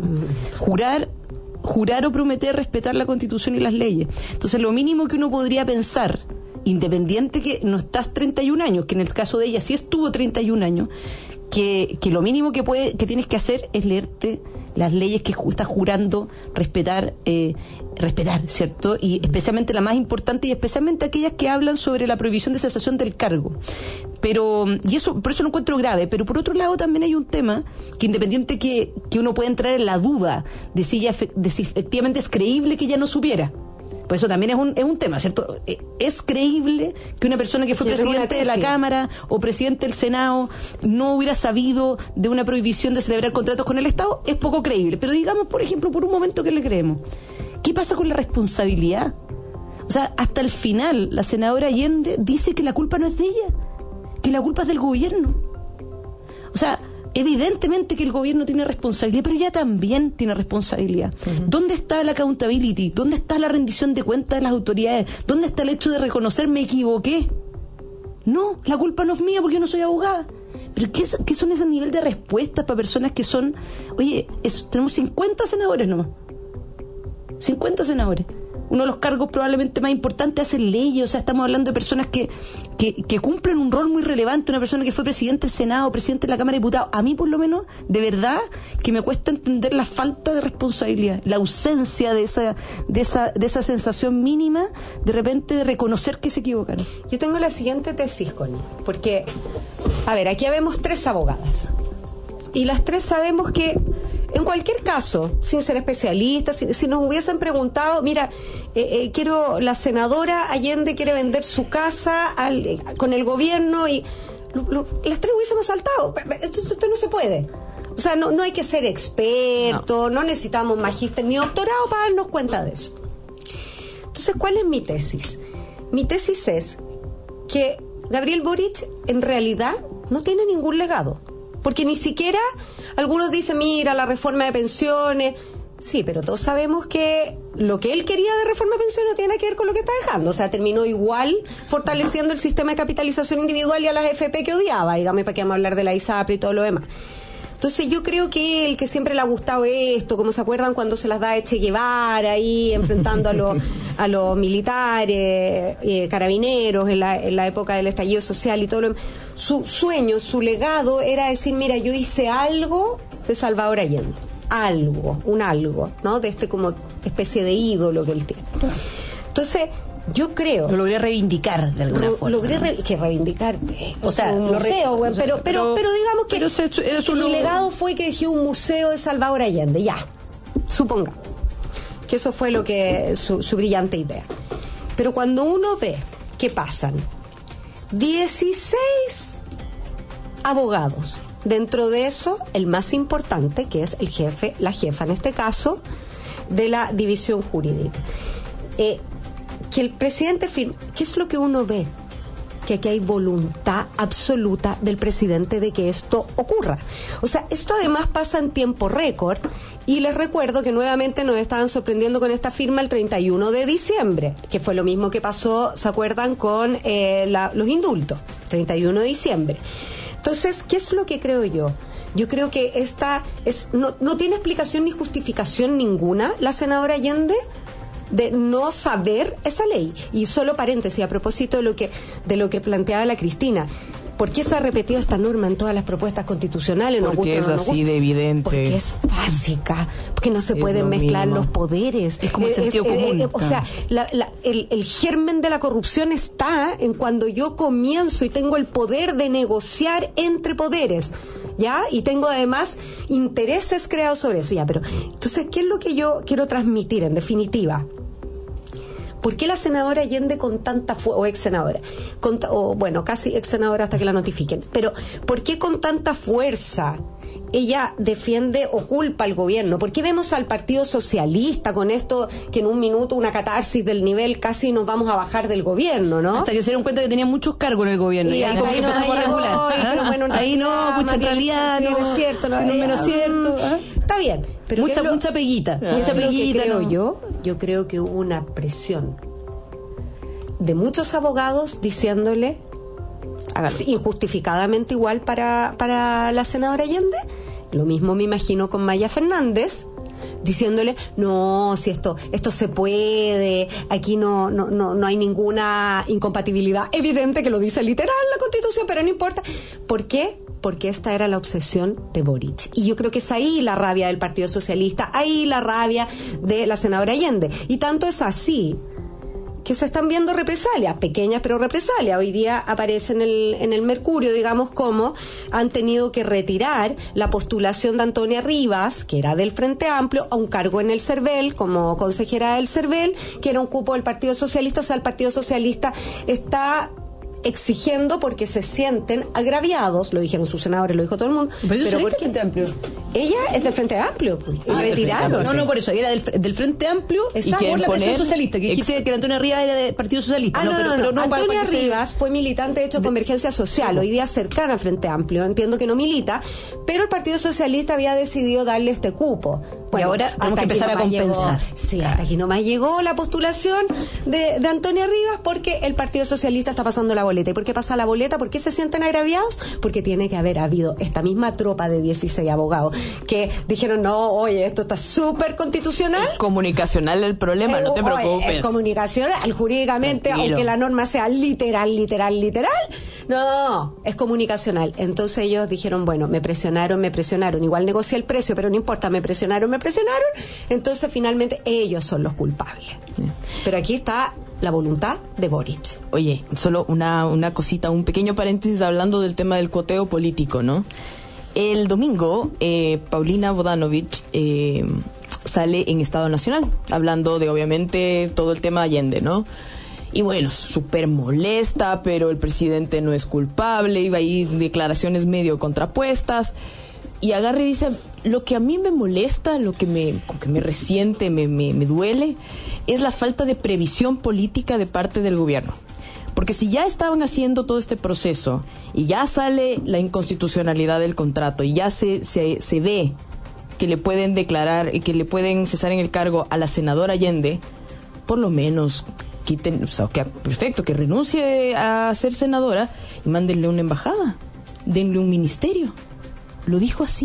Jurar jurar o prometer respetar la Constitución y las leyes. Entonces, lo mínimo que uno podría pensar, independiente que no estás treinta y un años, que en el caso de ella sí estuvo treinta y un años, que, que lo mínimo que puede que tienes que hacer es leerte las leyes que ju- estás jurando respetar, eh, respetar, ¿cierto? Y especialmente la más importante, y especialmente aquellas que hablan sobre la prohibición de cesación del cargo. Pero, y eso, por eso lo encuentro grave, pero por otro lado también hay un tema que independiente que, que uno puede entrar en la duda de si, ella, efe- de si efectivamente es creíble que ella no supiera. Por eso también es un, es un tema, ¿cierto? Eh, ¿Es creíble que una persona que fue Que es una presidente de la tesis. Cámara o presidente del Senado no hubiera sabido de una prohibición de celebrar contratos con el Estado? Es poco creíble. Pero digamos, por ejemplo, por un momento que le creemos. ¿Qué pasa con la responsabilidad? O sea, hasta el final, la senadora Allende dice que la culpa no es de ella, que la culpa es del gobierno. O sea, evidentemente que el gobierno tiene responsabilidad, pero ella también tiene responsabilidad. Uh-huh. ¿Dónde está la accountability? ¿Dónde está la rendición de cuentas de las autoridades? ¿Dónde está el hecho de reconocer me equivoqué? No, la culpa no es mía porque yo no soy abogada. ¿Pero qué, es, qué son ese nivel de respuestas para personas que son... Oye, es, tenemos cincuenta senadores nomás. cincuenta senadores. Uno de los cargos probablemente más importantes hace leyes, o sea, estamos hablando de personas que, que, que cumplen un rol muy relevante, una persona que fue presidente del Senado, presidente de la Cámara de Diputados. A mí, por lo menos, de verdad, que me cuesta entender la falta de responsabilidad, la ausencia de esa, de esa, de esa sensación mínima, de repente, de reconocer que se equivocaron. Yo tengo la siguiente tesis, Connie, porque, a ver, aquí vemos tres abogadas, y las tres sabemos que en cualquier caso, sin ser especialistas, si, si nos hubiesen preguntado, mira, eh, eh, quiero, la senadora Allende quiere vender su casa al, eh, con el gobierno, y lo, lo, las tres hubiésemos saltado. Esto, esto no se puede. O sea, no, no hay que ser experto, no, no necesitamos magíster ni doctorado para darnos cuenta de eso. Entonces, ¿cuál es mi tesis? Mi tesis es que Gabriel Boric en realidad no tiene ningún legado. Porque ni siquiera algunos dicen, mira, la reforma de pensiones. Sí, pero todos sabemos que lo que él quería de reforma de pensiones no tiene nada que ver con lo que está dejando. O sea, terminó igual fortaleciendo el sistema de capitalización individual y a las F P que odiaba, dígame, para que vamos a hablar de la ISAPRE y todo lo demás. Entonces yo creo que él, que siempre le ha gustado esto, como se acuerdan cuando se las da a Che Guevara ahí enfrentando a los a los militares, eh, carabineros en la, en la época del estallido social y todo lo, su sueño, su legado era decir, mira, yo hice algo de Salvador Allende, algo, un algo, ¿no? De este como especie de ídolo que él tiene. Entonces, yo creo... Lo logré reivindicar de alguna lo, forma. Logré re, que reivindicar, eh, o sea, un lo museo, re, bueno, pero, pero, pero, pero digamos que, pero se, que eso mi lo... legado fue que dejé un museo de Salvador Allende, ya, suponga que eso fue lo que su, su brillante idea. Pero cuando uno ve que pasan dieciséis abogados, dentro de eso el más importante, que es el jefe, la jefa en este caso, de la división jurídica, eh, que el presidente firme, ¿qué es lo que uno ve? Que aquí hay voluntad absoluta del presidente de que esto ocurra. O sea, esto además pasa en tiempo récord, y les recuerdo que nuevamente nos estaban sorprendiendo con esta firma el treinta y uno de diciembre, que fue lo mismo que pasó, ¿se acuerdan?, con eh, la, los indultos, treinta y uno de diciembre. Entonces, ¿qué es lo que creo yo? Yo creo que esta es, no, no tiene explicación ni justificación ninguna la senadora Allende de no saber esa ley. Y solo paréntesis a propósito de lo que de lo que planteaba la Cristina. ¿Por qué se ha repetido esta norma en todas las propuestas constitucionales? Porque es así de evidente. Porque es básica, porque no se es pueden mezclar mínimo. los poderes. Es como el sentido es, común. Eh, eh, o sea, la, la, el, el germen de la corrupción está en cuando yo comienzo y tengo el poder de negociar entre poderes, ¿ya? Y tengo además intereses creados sobre eso, ¿ya? Pero, entonces, ¿qué es lo que yo quiero transmitir en definitiva? ¿Por qué la senadora Allende con tanta fuerza, o ex senadora, con, o bueno, casi ex senadora hasta que la notifiquen, pero ¿por qué con tanta fuerza ella defiende o culpa al gobierno? ¿Por qué vemos al Partido Socialista con esto que en un minuto una catarsis del nivel casi nos vamos a bajar del gobierno, ¿no? Hasta que se dieron cuenta que tenían muchos cargos en el gobierno. Y, y ahí como que empezamos a regular. ¿Ah? Pero bueno, en ahí no, mucha en realidad no, es cierto, no, no es menos cierto. ¿Ah? Está bien, pero mucha, lo, mucha peguita. ¿qué Mucha es lo que peguita. creo ¿no? yo? Yo creo que hubo una presión de muchos abogados diciéndole, hágalo, injustificadamente igual para, para la senadora Allende. Lo mismo me imagino con Maya Fernández, diciéndole, no, si esto esto se puede, aquí no no no no hay ninguna incompatibilidad. Evidente que lo dice literal la Constitución, pero no importa. ¿Por qué? Porque esta era la obsesión de Boric. Y yo creo que es ahí la rabia del Partido Socialista, ahí la rabia de la senadora Allende. Y tanto es así que se están viendo represalias, pequeñas pero represalias. Hoy día aparece en el, en el Mercurio, digamos, cómo han tenido que retirar la postulación de Antonia Rivas, que era del Frente Amplio, a un cargo en el CERVEL, como consejera del CERVEL, que era un cupo del Partido Socialista. O sea, el Partido Socialista está exigiendo porque se sienten agraviados, lo dijeron sus senadores, lo dijo todo el mundo. Pero, pero ¿por qué Frente Amplio? Ella es del Frente Amplio, pues. Ah, retiraron. No, no, por eso, ella era del, del Frente Amplio. Exacto. Y por la poner, presión socialista, que dijiste ex... que la Antonia Rivas era del Partido Socialista. Ah, no, no, pero, no, pero no. no Antonia para, para Rivas se... fue militante de hecho de Convergencia Social, hoy día cercana al Frente Amplio. Entiendo que no milita, pero el Partido Socialista había decidido darle este cupo. Bueno, y ahora tenemos que empezar a compensar. Llegó, sí, hasta aquí nomás llegó la postulación de, de Antonia Rivas, porque el Partido Socialista está pasando la boleta. ¿Y por qué pasa la boleta? ¿Por qué se sienten agraviados? Porque tiene que haber habido esta misma tropa de dieciséis abogados que dijeron, no, oye, esto está súper constitucional. Es comunicacional el problema, eh, no te oye, preocupes. Es comunicacional, jurídicamente, tranquilo, aunque la norma sea literal, literal, literal. No, es comunicacional. Entonces ellos dijeron, bueno, me presionaron, me presionaron. Igual negocié el precio, pero no importa, me presionaron, me presionaron. Entonces finalmente ellos son los culpables. Yeah. Pero aquí está la voluntad de Boric. Oye, solo una, una cosita, un pequeño paréntesis hablando del tema del cuoteo político, ¿no? El domingo, eh, Paulina Bodanovich eh, sale en Estado Nacional, hablando de, obviamente, todo el tema Allende, ¿no? Y bueno, súper molesta, pero el presidente no es culpable, iba ahí declaraciones medio contrapuestas, y agarra y dice, lo que a mí me molesta, lo que me, que me resiente, me, me, me duele, es la falta de previsión política de parte del gobierno. Porque si ya estaban haciendo todo este proceso y ya sale la inconstitucionalidad del contrato y ya se, se, se ve que le pueden declarar y que le pueden cesar en el cargo a la senadora Allende, por lo menos quiten, o sea, que perfecto, que renuncie a ser senadora y mándenle una embajada, denle un ministerio. Lo dijo así.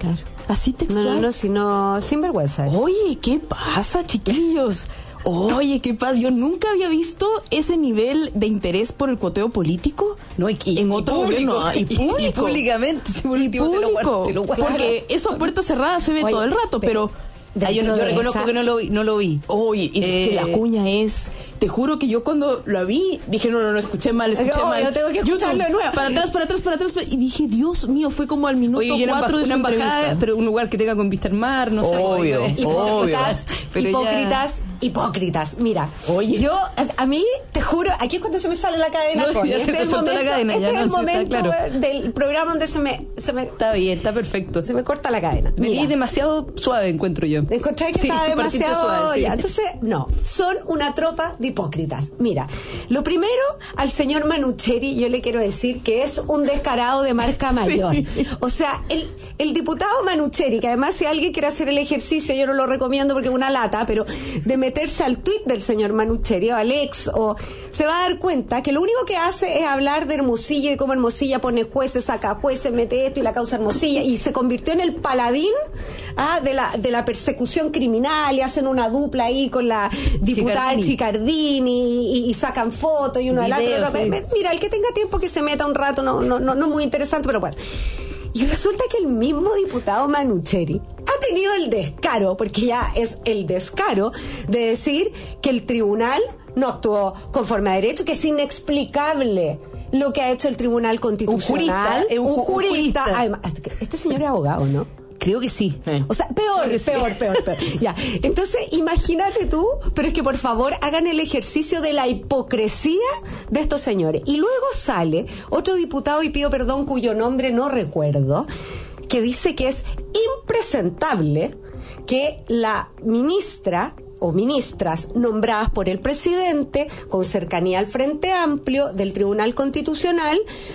Claro. Así textual. No, no, no, sino sin vergüenza. Oye, ¿qué pasa, chiquillos? Oye, ¿qué pasa? Yo nunca había visto ese nivel de interés por el cuoteo político no, y, y, en otro público, gobierno. Y público. Y, y públicamente. Y público. Te lo guardo, te lo guardo. Porque eso a puerta cerrada se ve Oye, todo el rato, pero... pero ah, yo, no, yo reconozco esa... que no lo vi. No lo vi. Oye, y eh... es que la cuña es... Te juro que yo cuando la vi, dije, no, no, no, escuché mal, escuché no, mal. Yo tengo que escucharlo de nuevo. Para atrás, para atrás, para atrás. Y dije, Dios mío, fue como al minuto Oye, cuatro de su una embajada, entrevista. Pero un lugar que tenga con vista al mar, no sé. Obvio, hipócritas, obvio. hipócritas, ya... hipócritas. Mira, oye, yo, a mí, te juro, aquí es cuando se me sale la cadena. No, ya este se te es el momento, momento, la cadena, este ya es no, el sí, momento está claro. del programa donde se me, se me... Está bien, está perfecto. Se me corta la cadena. Me di demasiado suave, encuentro yo. Encontré que sí, estaba demasiado suave, sí. Entonces, no, son una tropa de hipócritas. Mira, lo primero, al señor Manucheri, yo le quiero decir que es un descarado de marca mayor. Sí. O sea, el, el diputado Manucheri, que además si alguien quiere hacer el ejercicio, yo no lo recomiendo porque es una lata, pero de meterse al tuit del señor Manucheri o al ex, o se va a dar cuenta que lo único que hace es hablar de Hermosilla y cómo Hermosilla pone jueces, saca jueces, mete esto y la causa Hermosilla, y se convirtió en el paladín ah, de, la, de la persecución criminal, y hacen una dupla ahí con la diputada Chicardini, Chicardini y, y sacan fotos y uno al otro. Sí. Mira, el que tenga tiempo que se meta un rato, no, no, no, no muy interesante, pero pues. Y resulta que el mismo diputado Manucheri ha tenido el descaro, porque ya es el descaro, de decir que el tribunal no actuó conforme a derecho, que es inexplicable lo que ha hecho el Tribunal Constitucional. Un jurista, un, un jurista. jurista. Además, este señor es abogado, ¿no? Creo que sí. Eh. O sea, peor, peor, sí. peor, peor, peor. Ya. Entonces, imagínate tú, pero es que por favor hagan el ejercicio de la hipocresía de estos señores. Y luego sale otro diputado, y pido perdón, cuyo nombre no recuerdo, que dice que es impresentable que la ministra o ministras nombradas por el presidente con cercanía al Frente Amplio del Tribunal Constitucional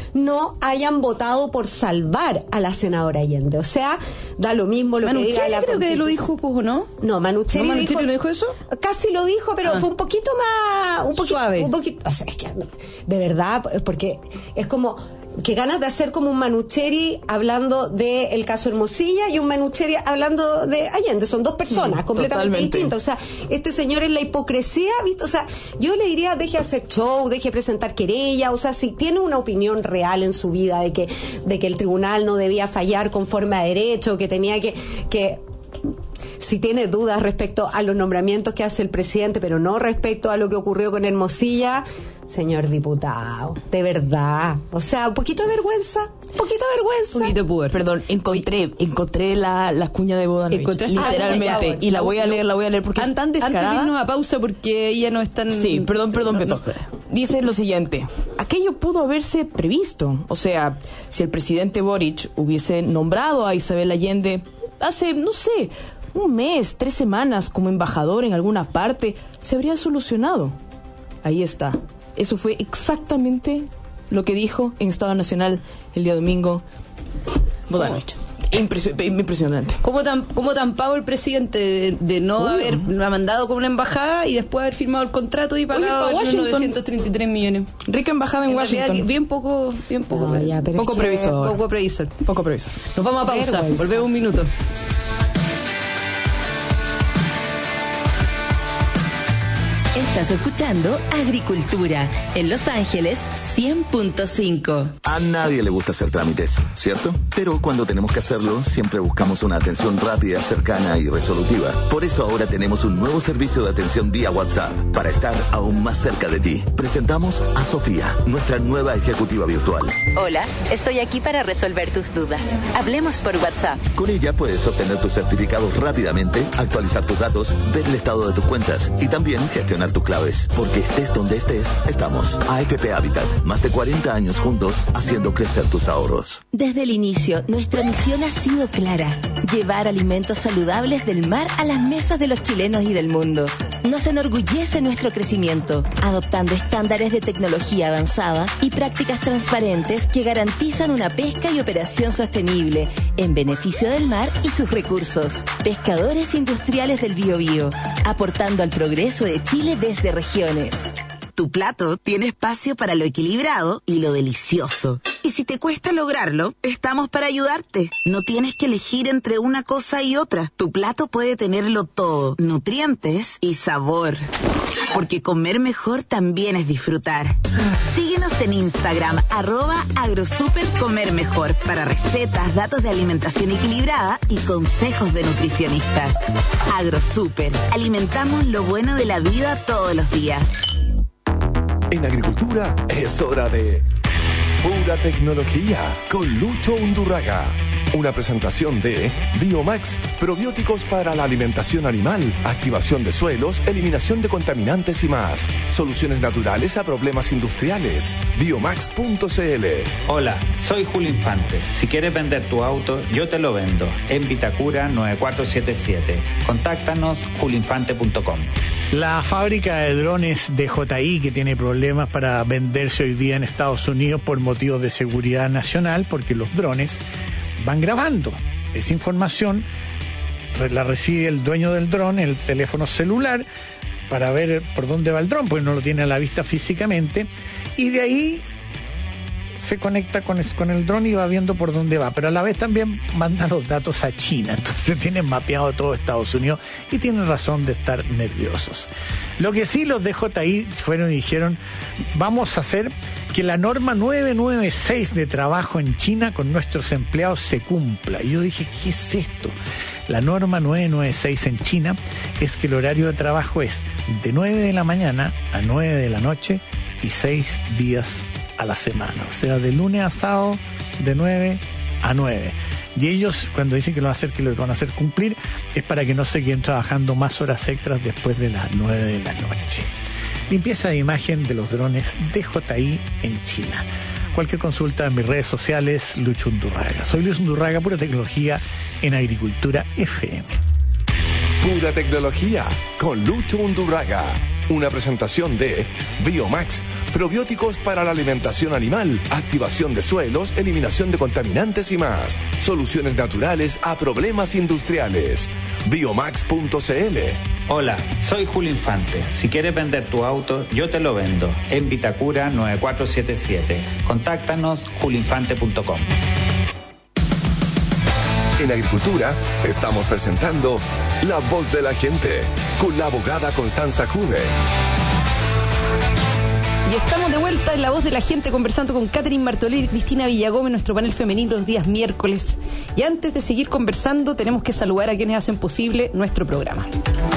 no hayan votado por salvar a la senadora Allende. O sea, da lo mismo lo Manucheri que diga la creo que lo dijo, pues, ¿o no? No, Manucheri, ¿No, Manucheri dijo, no dijo eso? Casi lo dijo, pero ah. fue un poquito más... Un poquito, suave. Un poquito, o sea, es que, de verdad, porque es como... que ganas de hacer como un Manucheri hablando del caso Hermosilla y un Manucheri hablando de Allende. Son dos personas mm, completamente totalmente distintas. O sea, este señor es la hipocresía, ¿viste? O sea, yo le diría, deje hacer show, deje presentar querella. O sea, si tiene una opinión real en su vida de que, de que el tribunal no debía fallar conforme a derecho, que tenía que... que si tiene dudas respecto a los nombramientos que hace el presidente, pero no respecto a lo que ocurrió con Hermosilla, señor diputado, de verdad, o sea, un poquito de vergüenza, un poquito de vergüenza. Un poquito de puder. Perdón, encontré, encontré la, la cuña de Bodanovich, literalmente, ah, y la voy a leer, la voy a leer porque An- es tan descarada. Antes de irnos a pausa porque ella no es tan... Sí, perdón, perdón, no, perdón. No. Dice lo siguiente: aquello pudo haberse previsto, o sea, si el presidente Boric hubiese nombrado a Isabel Allende hace, no sé, un mes, tres semanas como embajador en alguna parte, se habría solucionado. Ahí está. Eso fue exactamente lo que dijo en Estado Nacional el día domingo Bodanovich. Impresio- impresionante. ¿Cómo tan, cómo tan pavo el presidente de, de no uh. haber mandado con una embajada y después haber firmado el contrato y pagado unos novecientos treinta y tres millones? Rica embajada en, en Washington. Bien poco, bien poco, no, ya, poco es previsor. Poco previsor. Poco previsor. Nos vamos a pausa. Vergüenza. Volvemos un minuto. Estás escuchando Agricultura en Los Ángeles cien punto cinco. A nadie le gusta hacer trámites, ¿cierto? Pero cuando tenemos que hacerlo, siempre buscamos una atención rápida, cercana y resolutiva. Por eso ahora tenemos un nuevo servicio de atención vía WhatsApp para estar aún más cerca de ti. Presentamos a Sofía, nuestra nueva ejecutiva virtual. Hola, estoy aquí para resolver tus dudas. Hablemos por WhatsApp. Con ella puedes obtener tus certificados rápidamente, actualizar tus datos, ver el estado de tus cuentas y también gestionar tus claves. Porque estés donde estés, estamos. A F P Habitat, más de cuarenta años juntos haciendo crecer tus ahorros. Desde el inicio, nuestra misión ha sido clara: llevar alimentos saludables del mar a las mesas de los chilenos y del mundo. Nos enorgullece nuestro crecimiento, adoptando estándares de tecnología avanzada y prácticas transparentes que garantizan una pesca y operación sostenible en beneficio del mar y sus recursos. Pescadores Industriales del Biobío, aportando al progreso de Chile desde regiones. Tu plato tiene espacio para lo equilibrado y lo delicioso. Y si te cuesta lograrlo, estamos para ayudarte. No tienes que elegir entre una cosa y otra. Tu plato puede tenerlo todo, nutrientes y sabor. Porque comer mejor también es disfrutar. Síguenos en Instagram, arroba agrosupercomermejor, para recetas, datos de alimentación equilibrada y consejos de nutricionistas. Agrosuper, alimentamos lo bueno de la vida todos los días. En agricultura es hora de Pura Tecnología con Lucho Undurraga. Una presentación de Biomax, probióticos para la alimentación animal, activación de suelos, eliminación de contaminantes y más. Soluciones naturales a problemas industriales. Biomax punto cl. Hola, soy Julio Infante. Si quieres vender tu auto, yo te lo vendo. En Vitacura nueve cuatro siete siete. Contáctanos julio infante punto com. La fábrica de drones de J I, que tiene problemas para venderse hoy día en Estados Unidos por motivos de seguridad nacional, porque los drones van grabando. Esa información la recibe el dueño del dron en el teléfono celular para ver por dónde va el dron, porque no lo tiene a la vista físicamente, y de ahí se conecta con el, con el dron y va viendo por dónde va, pero a la vez también manda los datos a China. Entonces tienen mapeado todo Estados Unidos y tienen razón de estar nerviosos. Lo que sí, los de J I fueron y dijeron: vamos a hacer que la norma nueve nueve seis de trabajo en China con nuestros empleados se cumpla. Y yo dije, ¿qué es esto? La norma nueve nueve seis en China es que el horario de trabajo es de nueve de la mañana a nueve de la noche y seis días a la semana. O sea, de lunes a sábado, de nueve a nueve. Y ellos, cuando dicen que lo van a hacer, que lo van a hacer cumplir, es para que no se queden trabajando más horas extras después de las nueve de la noche. Limpieza de imagen de los drones de J I en China. Cualquier consulta en mis redes sociales, Lucho Undurraga. Soy Luis Undurraga, Pura Tecnología en Agricultura F M. Pura Tecnología con Lucho Undurraga. Una presentación de Biomax, probióticos para la alimentación animal, activación de suelos, eliminación de contaminantes y más. Soluciones naturales a problemas industriales. Biomax punto cl. Hola, soy Julio Infante. Si quieres vender tu auto, yo te lo vendo. En Vitacura nueve cuatro siete siete. Contáctanos julio infante punto com. En Agricultura estamos presentando La Voz de la Gente con la abogada Constanza Juve. Y estamos de vuelta en La Voz de la Gente conversando con Catherine Martolé y Cristina Villagómez, nuestro panel femenino los días miércoles. Y antes de seguir conversando, tenemos que saludar a quienes hacen posible nuestro programa.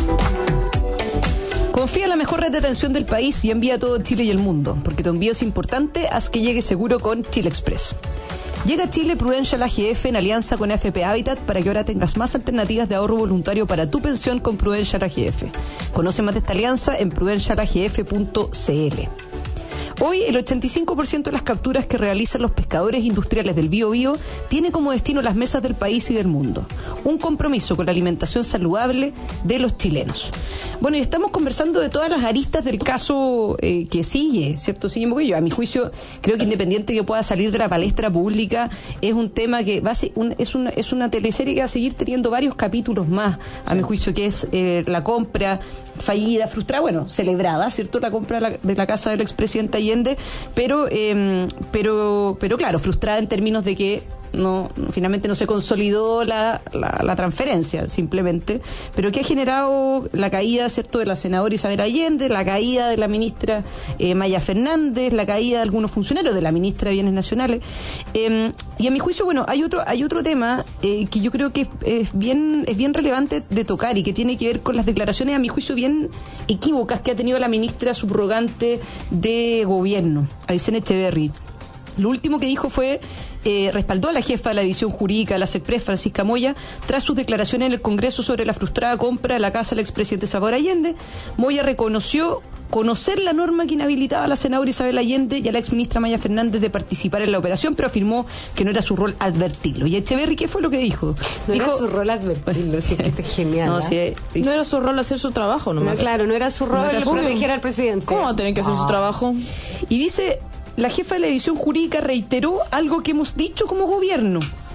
Confía en la mejor red de atención del país y envía a todo Chile y el mundo, porque tu envío es importante, haz que llegue seguro con Chile Express. Llega a Chile Prudential A G F en alianza con A F P Habitat para que ahora tengas más alternativas de ahorro voluntario para tu pensión con Prudential A G F. Conoce más de esta alianza en prudential a g f punto cl. Hoy, el ochenta y cinco por ciento de las capturas que realizan los pescadores industriales del Biobío tiene como destino las mesas del país y del mundo. Un compromiso con la alimentación saludable de los chilenos. Bueno, y estamos conversando de todas las aristas del caso eh, que sigue, ¿cierto? Sigue Moquillo. A mi juicio, creo que independiente que pueda salir de la palestra pública, es un tema que va a ser un, es, una, es una teleserie que va a seguir teniendo varios capítulos más, a mi juicio, que es eh, la compra fallida, frustrada, bueno, celebrada, ¿cierto? La compra de la, de la casa del expresidente Allende, pero, eh, pero, pero claro, frustrada en términos de que no finalmente no se consolidó la, la, la transferencia, simplemente, pero que ha generado la caída, ¿cierto?, de la senadora Isabel Allende, la caída de la ministra eh, Maya Fernández, la caída de algunos funcionarios de la ministra de Bienes Nacionales. Eh, y a mi juicio, bueno, hay otro hay otro tema eh, que yo creo que es, es bien es bien relevante de tocar y que tiene que ver con las declaraciones, a mi juicio, bien equívocas que ha tenido la ministra subrogante de Gobierno, Aysén Echeverry. Lo último que dijo fue, eh, respaldó a la jefa de la división jurídica de la SECPRES, Francisca Moya, tras sus declaraciones en el Congreso sobre la frustrada compra de la casa del expresidente Salvador Allende. Moya reconoció conocer la norma que inhabilitaba a la senadora Isabel Allende y a la exministra Maya Fernández de participar en la operación, pero afirmó que no era su rol advertirlo. ¿Y Echeverry qué fue lo que dijo? No dijo, era su rol advertirlo, sí, que es genial. No, ¿eh? sí, no era su rol hacer su trabajo nomás. No, claro, no era su rol no proteger al presidente. ¿Cómo tienen que hacer ah. su trabajo? Y dice, la jefa de la división jurídica reiteró algo que hemos dicho como gobierno.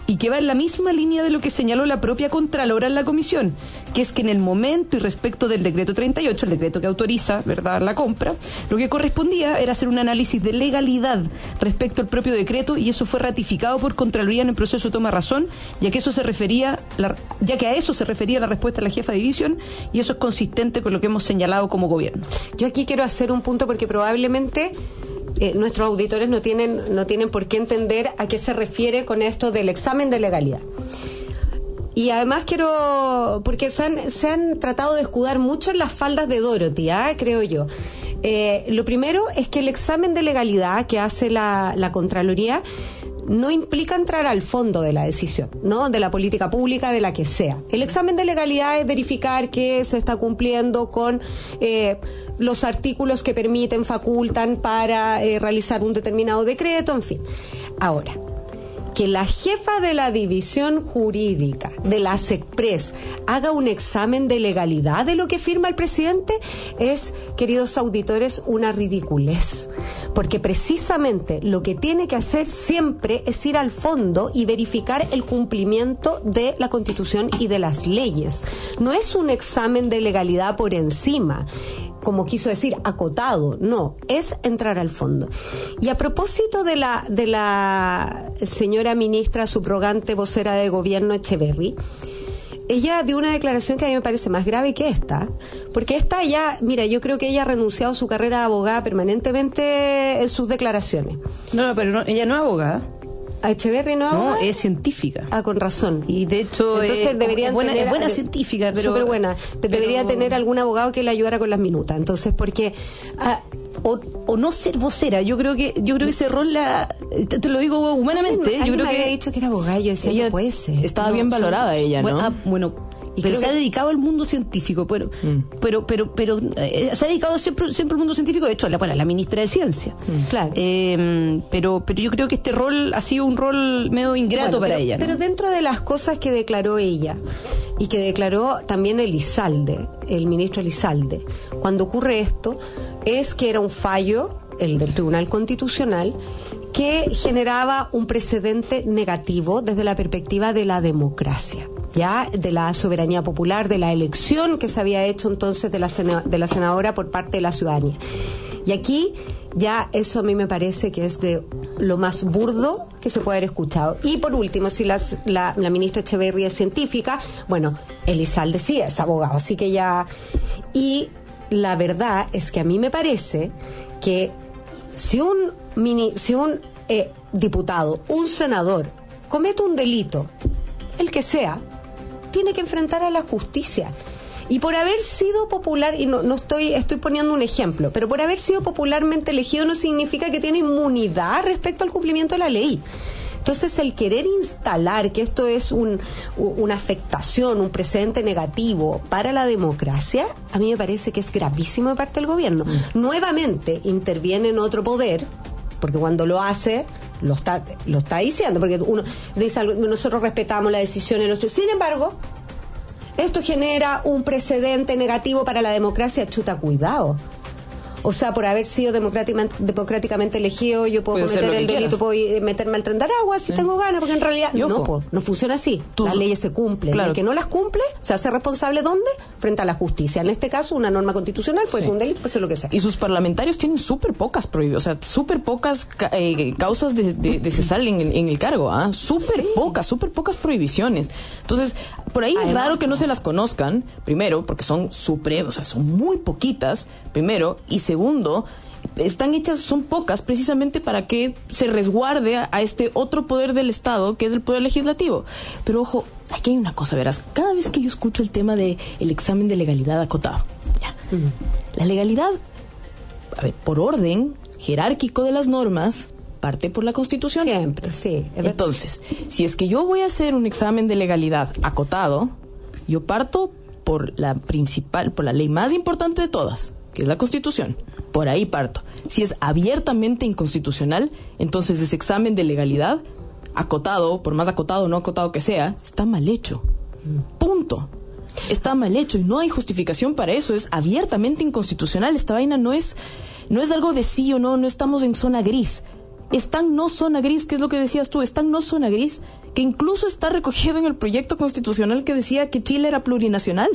y que va en la misma línea de lo que señaló la propia Contralora en la comisión, que es que en el momento y respecto del decreto treinta y ocho, el decreto que autoriza, ¿verdad?, la compra, lo que correspondía era hacer un análisis de legalidad respecto al propio decreto, y eso fue ratificado por Contraloría en el proceso de toma de razón, ya que eso se refería, la, ya que a eso se refería la respuesta de la jefa de división, y eso es consistente con lo que hemos señalado como gobierno. Yo aquí quiero hacer un punto porque probablemente Eh, nuestros auditores no tienen, no tienen por qué entender a qué se refiere con esto del examen de legalidad. Y además quiero, porque se han, se han tratado de escudar mucho en las faldas de Dorothy, ¿eh? creo yo. Eh, lo primero es que el examen de legalidad que hace la, la Contraloría no implica entrar al fondo de la decisión, ¿no?, de la política pública, de la que sea. El examen de legalidad es verificar que se está cumpliendo con eh, los artículos que permiten, facultan para eh, realizar un determinado decreto, en fin. Ahora, que la jefa de la división jurídica de la SECPRES haga un examen de legalidad de lo que firma el presidente es, queridos auditores, una ridiculez. Porque precisamente lo que tiene que hacer siempre es ir al fondo y verificar el cumplimiento de la Constitución y de las leyes. No es un examen de legalidad por encima, como quiso decir, acotado, no, es entrar al fondo. Y a propósito de la de la señora ministra subrogante vocera de gobierno Echeverry, ella dio una declaración que a mí me parece más grave que esta, porque esta ya, mira, yo creo que ella ha renunciado a su carrera de abogada permanentemente en sus declaraciones. No, no, pero no, ella no es abogada. ¿A Echeverry no es abogada? No, es científica. Ah, con razón. Y de hecho, entonces eh, deberían es buena, tener, es buena científica, pero súper buena. Pero, debería tener algún abogado que le ayudara con las minutas. Entonces, porque ah, o, o no ser vocera, yo creo que yo creo que ese rol la, te, te lo digo humanamente, no, yo creo me que había dicho que era abogada, yo decía, ella no puede ser. Estaba no, bien valorada no, ella, ¿no? Bueno, ah, bueno Y pero se que... ha dedicado al mundo científico, pero mm. pero pero pero eh, se ha dedicado siempre siempre al mundo científico, de hecho, la, bueno, la ministra de Ciencia. Mm. Claro. Eh, pero pero yo creo que este rol ha sido un rol medio ingrato bueno, para pero, ella, ¿no? Pero dentro de las cosas que declaró ella y que declaró también Elizalde, el ministro Elizalde, cuando ocurre esto, es que era un fallo, el del Tribunal Constitucional, que generaba un precedente negativo desde la perspectiva de la democracia, ya de la soberanía popular, de la elección que se había hecho entonces de la, sena, de la senadora por parte de la ciudadanía. Y aquí ya eso a mí me parece que es de lo más burdo que se puede haber escuchado. Y por último, si las, la, la ministra Echeverry es científica, bueno, Elizalde sí es abogado, así que ya... Y la verdad es que a mí me parece que si un mini, si un eh, diputado, un senador comete un delito, el que sea, tiene que enfrentar a la justicia. Y por haber sido popular, y no, no estoy, estoy poniendo un ejemplo, pero por haber sido popularmente elegido no significa que tiene inmunidad respecto al cumplimiento de la ley. Entonces, el querer instalar que esto es un, una afectación, un precedente negativo para la democracia, a mí me parece que es gravísimo de parte del gobierno. Mm. Nuevamente interviene en otro poder, porque cuando lo hace, lo está, lo está diciendo, porque uno dice algo, nosotros respetamos la decisión de los... Sin embargo, esto genera un precedente negativo para la democracia. Chuta, cuidado. O sea, por haber sido democráticamente, democráticamente elegido, yo puedo cometer el delito, puedo meterme al tren de Aragua si sí. tengo ganas, porque en realidad no, po, no funciona así. Tú, las leyes se cumplen. Claro. El que no las cumple se hace responsable, ¿dónde? Frente a la justicia. En este caso, una norma constitucional, pues sí. un delito, pues es lo que sea. Y sus parlamentarios tienen súper pocas prohibiciones, o sea, súper pocas eh, causas de, de, de cesar en, en el cargo, ¿ah? ¿eh? Súper sí. pocas, súper pocas prohibiciones. Entonces, por ahí Además, es raro que no se las conozcan, primero, porque son supremos, o sea, son muy poquitas, primero, y segundo, están hechas, son pocas, precisamente para que se resguarde a, a este otro poder del Estado, que es el poder legislativo. Pero ojo, aquí hay una cosa, verás, cada vez que yo escucho el tema de el examen de legalidad acotado, ya, uh-huh. la legalidad, a ver, por orden jerárquico de las normas, parte por la Constitución. Siempre, sí. Entonces, si es que yo voy a hacer un examen de legalidad acotado, yo parto por la principal, por la ley más importante de todas, que es la Constitución. Por ahí parto. Si es abiertamente inconstitucional, entonces ese examen de legalidad, acotado, por más acotado o no acotado que sea, está mal hecho. Punto. Está mal hecho y no hay justificación para eso. Es abiertamente inconstitucional. Esta vaina no es, no es algo de sí o no, no estamos en zona gris. es tan no zona gris, que es lo que decías tú, es tan no zona gris, que incluso está recogido en el proyecto constitucional que decía que Chile era plurinacional.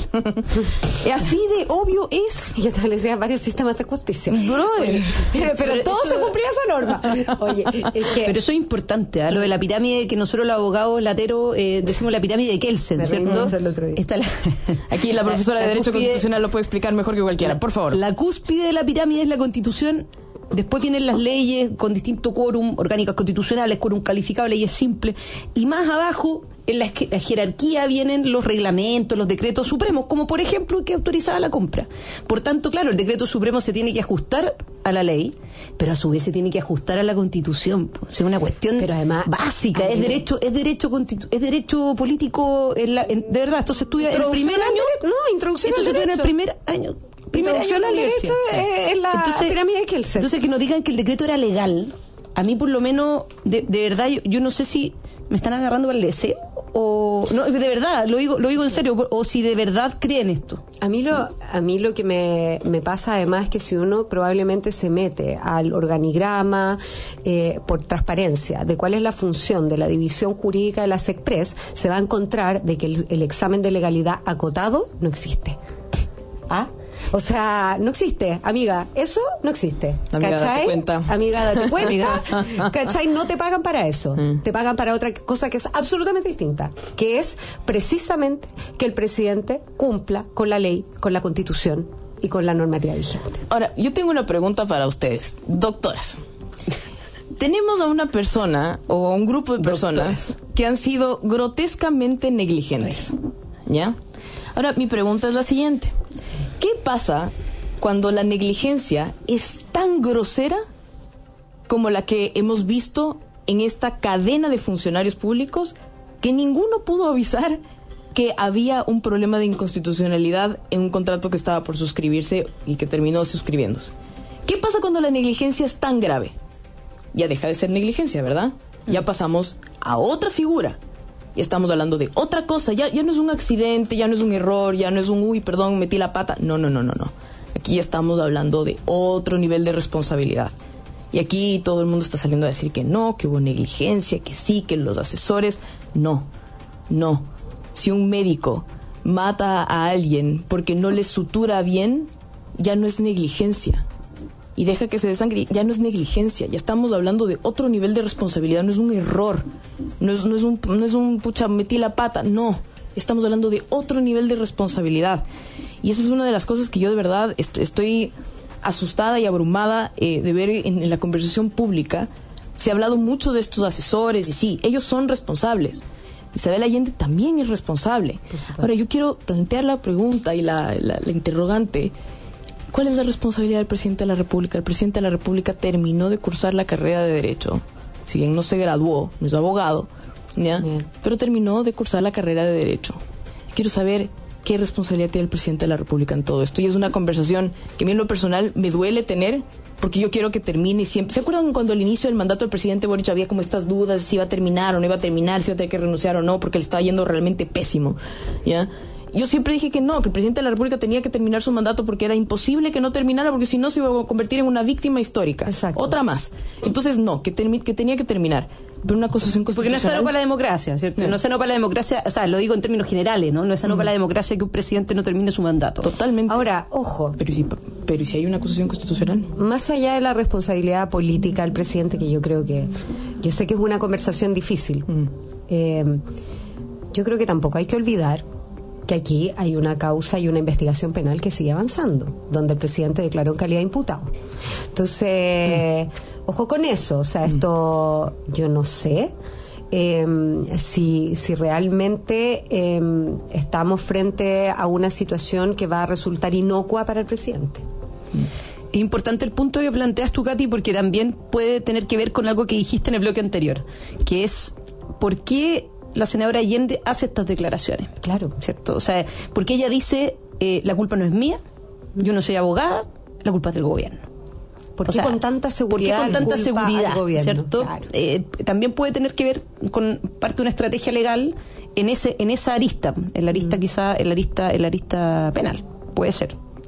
Así de obvio es. Y establecía varios sistemas de justicia. Brother. Pero, pero todo eso... se cumplía esa norma. Oye, es que... Pero eso es importante, ¿eh? Lo de la pirámide, que nosotros los abogados lateros eh, decimos la pirámide de Kelsen, ¿cierto? Está la... Aquí la profesora la, de la Derecho cúspide, Constitucional lo puede explicar mejor que cualquiera, la, por favor. La cúspide de la pirámide es la Constitución. Después vienen las leyes con distinto quórum, orgánicas constitucionales, quórum calificado, leyes simples. Y más abajo, en la, la jerarquía, vienen los reglamentos, los decretos supremos, como por ejemplo el que autorizaba la compra. Por tanto, claro, el decreto supremo se tiene que ajustar a la ley, pero a su vez se tiene que ajustar a la Constitución. O sea, una cuestión pero además, básica. Es derecho, es derecho constitu- es derecho político, en la, en, de verdad, esto se estudia en el primer año. No, introducción esto al se estudia en el derecho. primer año. Primer año Introducción de la al derecho universidad. es la entonces, pirámide de Kelsen. Entonces, que nos digan que el decreto era legal, a mí por lo menos, de, de verdad, yo, yo no sé si me están agarrando para el deseo o no, de verdad, lo digo, lo digo en serio, o si de verdad creen esto. A mí lo, a mí lo que me, me pasa además es que si uno probablemente se mete al organigrama eh, por transparencia de cuál es la función de la división jurídica de la SECPRES, se va a encontrar de que el, el examen de legalidad acotado no existe. ¿Ah? O sea, no existe, amiga, eso no existe. Amiga, ¿Cachai? date cuenta. Amiga, date cuenta. ¿Cachai? No te pagan para eso. Mm. Te pagan para otra cosa que es absolutamente distinta, que es precisamente que el presidente cumpla con la ley, con la Constitución y con la normativa vigente. Ahora, yo tengo una pregunta para ustedes, doctoras. Tenemos a una persona o a un grupo de personas Doctores. que han sido grotescamente negligentes, ¿ya? Ahora, mi pregunta es la siguiente. ¿Qué pasa cuando la negligencia es tan grosera como la que hemos visto en esta cadena de funcionarios públicos que ninguno pudo avisar que había un problema de inconstitucionalidad en un contrato que estaba por suscribirse y que terminó suscribiéndose? ¿Qué pasa cuando la negligencia es tan grave? Ya deja de ser negligencia, ¿verdad? Ya pasamos a otra figura. Ya estamos hablando de otra cosa, ya, ya no es un accidente, ya no es un error, ya no es un, uy, perdón, metí la pata. No, no, no, no, no. Aquí ya estamos hablando de otro nivel de responsabilidad. Y aquí todo el mundo está saliendo a decir que no, que hubo negligencia, que sí, que los asesores. No, no. Si un médico mata a alguien porque no le sutura bien, ya no es negligencia. Y deja que se desangre, ya no es negligencia, ya estamos hablando de otro nivel de responsabilidad, no es un error, no es, no es un, no es un pucha, metí la pata, no, estamos hablando de otro nivel de responsabilidad. Y esa es una de las cosas que yo de verdad est- estoy asustada y abrumada eh, de ver en, en la conversación pública. Se ha hablado mucho de estos asesores y sí, ellos son responsables. Isabel Allende también es responsable. Ahora yo quiero plantear la pregunta y la, la, la interrogante. ¿Cuál es la responsabilidad del presidente de la República? El presidente de la República terminó de cursar la carrera de Derecho. Si bien no se graduó, no es abogado, ¿ya? Pero terminó de cursar la carrera de Derecho. Quiero saber qué responsabilidad tiene el presidente de la República en todo esto. Y es una conversación que a mí en lo personal me duele tener, porque yo quiero que termine siempre. ¿Se acuerdan cuando al inicio del mandato del presidente Boric había como estas dudas si iba a terminar o no iba a terminar, si iba a tener que renunciar o no, porque le estaba yendo realmente pésimo, ¿ya? Yo siempre dije que no, que el presidente de la República tenía que terminar su mandato porque era imposible que no terminara, porque si no se iba a convertir en una víctima histórica. Exacto. Otra más. Entonces, no, que, termi- que tenía que terminar. Pero una constitución Porque no es constitucional... sano para la democracia, ¿cierto? No. No es sano para la democracia, o sea, lo digo en términos generales, ¿no? No es sano mm. para la democracia que un presidente no termine su mandato. Totalmente. Ahora, ojo. Pero si, pero si hay una constitución constitucional. Más allá de la responsabilidad política del presidente, que yo creo que... Yo sé que es una conversación difícil. Mm. Eh, yo creo que tampoco hay que olvidar que aquí hay una causa y una investigación penal que sigue avanzando, donde el presidente declaró en calidad de imputado. Entonces, mm. ojo con eso. O sea, esto yo no sé eh, si, si realmente eh, estamos frente a una situación que va a resultar inocua para el presidente. Es importante el punto que planteas tú, Katy, porque también puede tener que ver con algo que dijiste en el bloque anterior, que es ¿por qué la senadora Allende hace estas declaraciones? Claro, ¿cierto? O sea, porque ella dice, eh, la culpa no es mía, yo no soy abogada, la culpa es del gobierno. ¿Por qué o sea, con tanta seguridad? ¿por qué con tanta culpa seguridad, al gobierno? ¿cierto? Claro. Eh, también puede tener que ver con parte de una estrategia legal en ese en esa arista, en la arista mm. quizá, en la arista, en la arista penal, puede ser.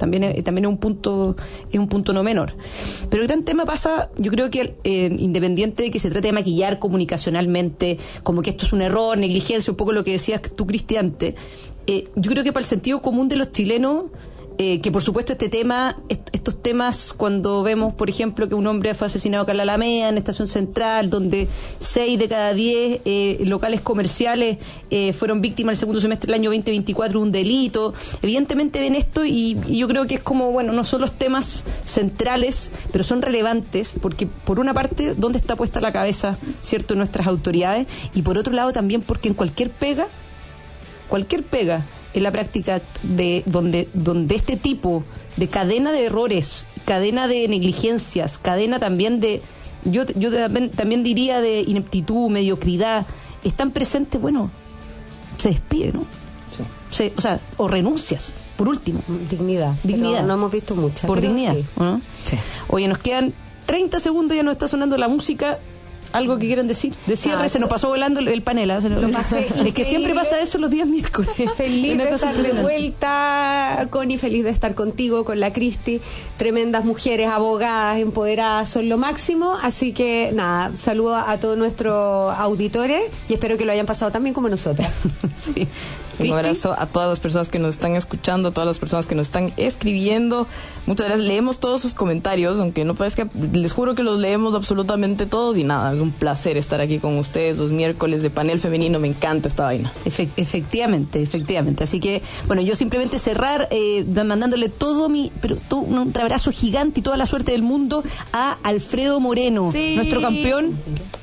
También es, también es un punto es un punto no menor. Pero el gran tema pasa, yo creo que eh, independiente de que se trate de maquillar comunicacionalmente, como que esto es un error, negligencia, un poco lo que decías tú, Cristian, eh, yo creo que para el sentido común de los chilenos, Eh, que por supuesto este tema, est- estos temas, cuando vemos, por ejemplo, que un hombre fue asesinado acá en la Alameda, en Estación Central, donde seis de cada diez eh, locales comerciales eh, fueron víctimas el segundo semestre del año veinte veinticuatro de un delito, evidentemente ven esto y, y yo creo que es como, bueno, no son los temas centrales, pero son relevantes, porque por una parte, ¿dónde está puesta la cabeza, cierto, de nuestras autoridades? Y por otro lado también porque en cualquier pega, cualquier pega, en la práctica de donde donde este tipo de cadena de errores, cadena de negligencias, cadena también de, yo yo también, también diría de ineptitud, mediocridad, están presentes, bueno, se despide, ¿no? Sí. Se, o sea, o renuncias, por último. Dignidad. Dignidad. No hemos visto mucha. Por dignidad, sí. ¿no? Sí. Oye, nos quedan treinta segundos, ya nos está sonando la música. ¿Algo que quieran decir? De cierre, ah, se nos pasó volando el, el panel. ¿eh? Lo pasé es que siempre pasa eso los días miércoles. Feliz de estar de vuelta, Connie, feliz de estar contigo, con la Cristi. Tremendas mujeres, abogadas, empoderadas, son lo máximo. Así que, nada, saludo a todos nuestros auditores y espero que lo hayan pasado también como nosotras. Sí. Un abrazo a todas las personas que nos están escuchando, a todas las personas que nos están escribiendo. Muchas gracias. Leemos todos sus comentarios, aunque no parezca, les juro que los leemos absolutamente todos y nada, es un placer estar aquí con ustedes los miércoles de panel femenino. Me encanta esta vaina. Efe- efectivamente, efectivamente. Así que, bueno, yo simplemente cerrar eh, mandándole todo mi, pero todo un abrazo gigante y toda la suerte del mundo a Alfredo Moreno, sí. nuestro campeón.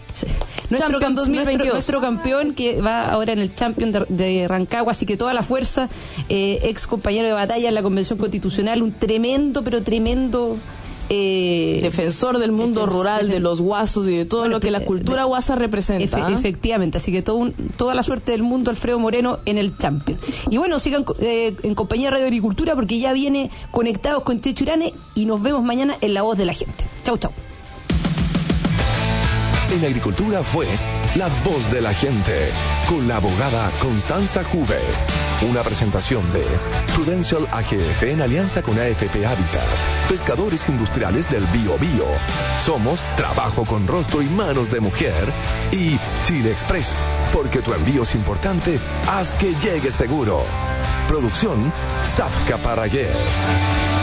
Nuestro, Champion dos mil veintidós. Nuestro, nuestro campeón que va ahora en el Champion de, de Rancagua, así que toda la fuerza, eh, ex compañero de batalla en la Convención Constitucional, un tremendo, pero tremendo eh, defensor del mundo defensor, rural, defensor. de los guasos y de todo bueno, lo que la cultura de, guasa representa. Efe, ¿eh? Efectivamente, así que todo un, toda la suerte del mundo, Alfredo Moreno, en el Champion. Y bueno, sigan eh, en compañía de Radio Agricultura porque ya viene Conectados con Checho Urane y nos vemos mañana en La Voz de la Gente. Chau, chau. En Agricultura fue La Voz de la Gente, con la abogada Constanza Juve. Una presentación de Prudential A G F en alianza con A F P Habitat, pescadores industriales del Bío Bío. Somos Trabajo con Rostro y Manos de Mujer y Chile Express, porque tu envío es importante, haz que llegue seguro. Producción Zafka Paragués.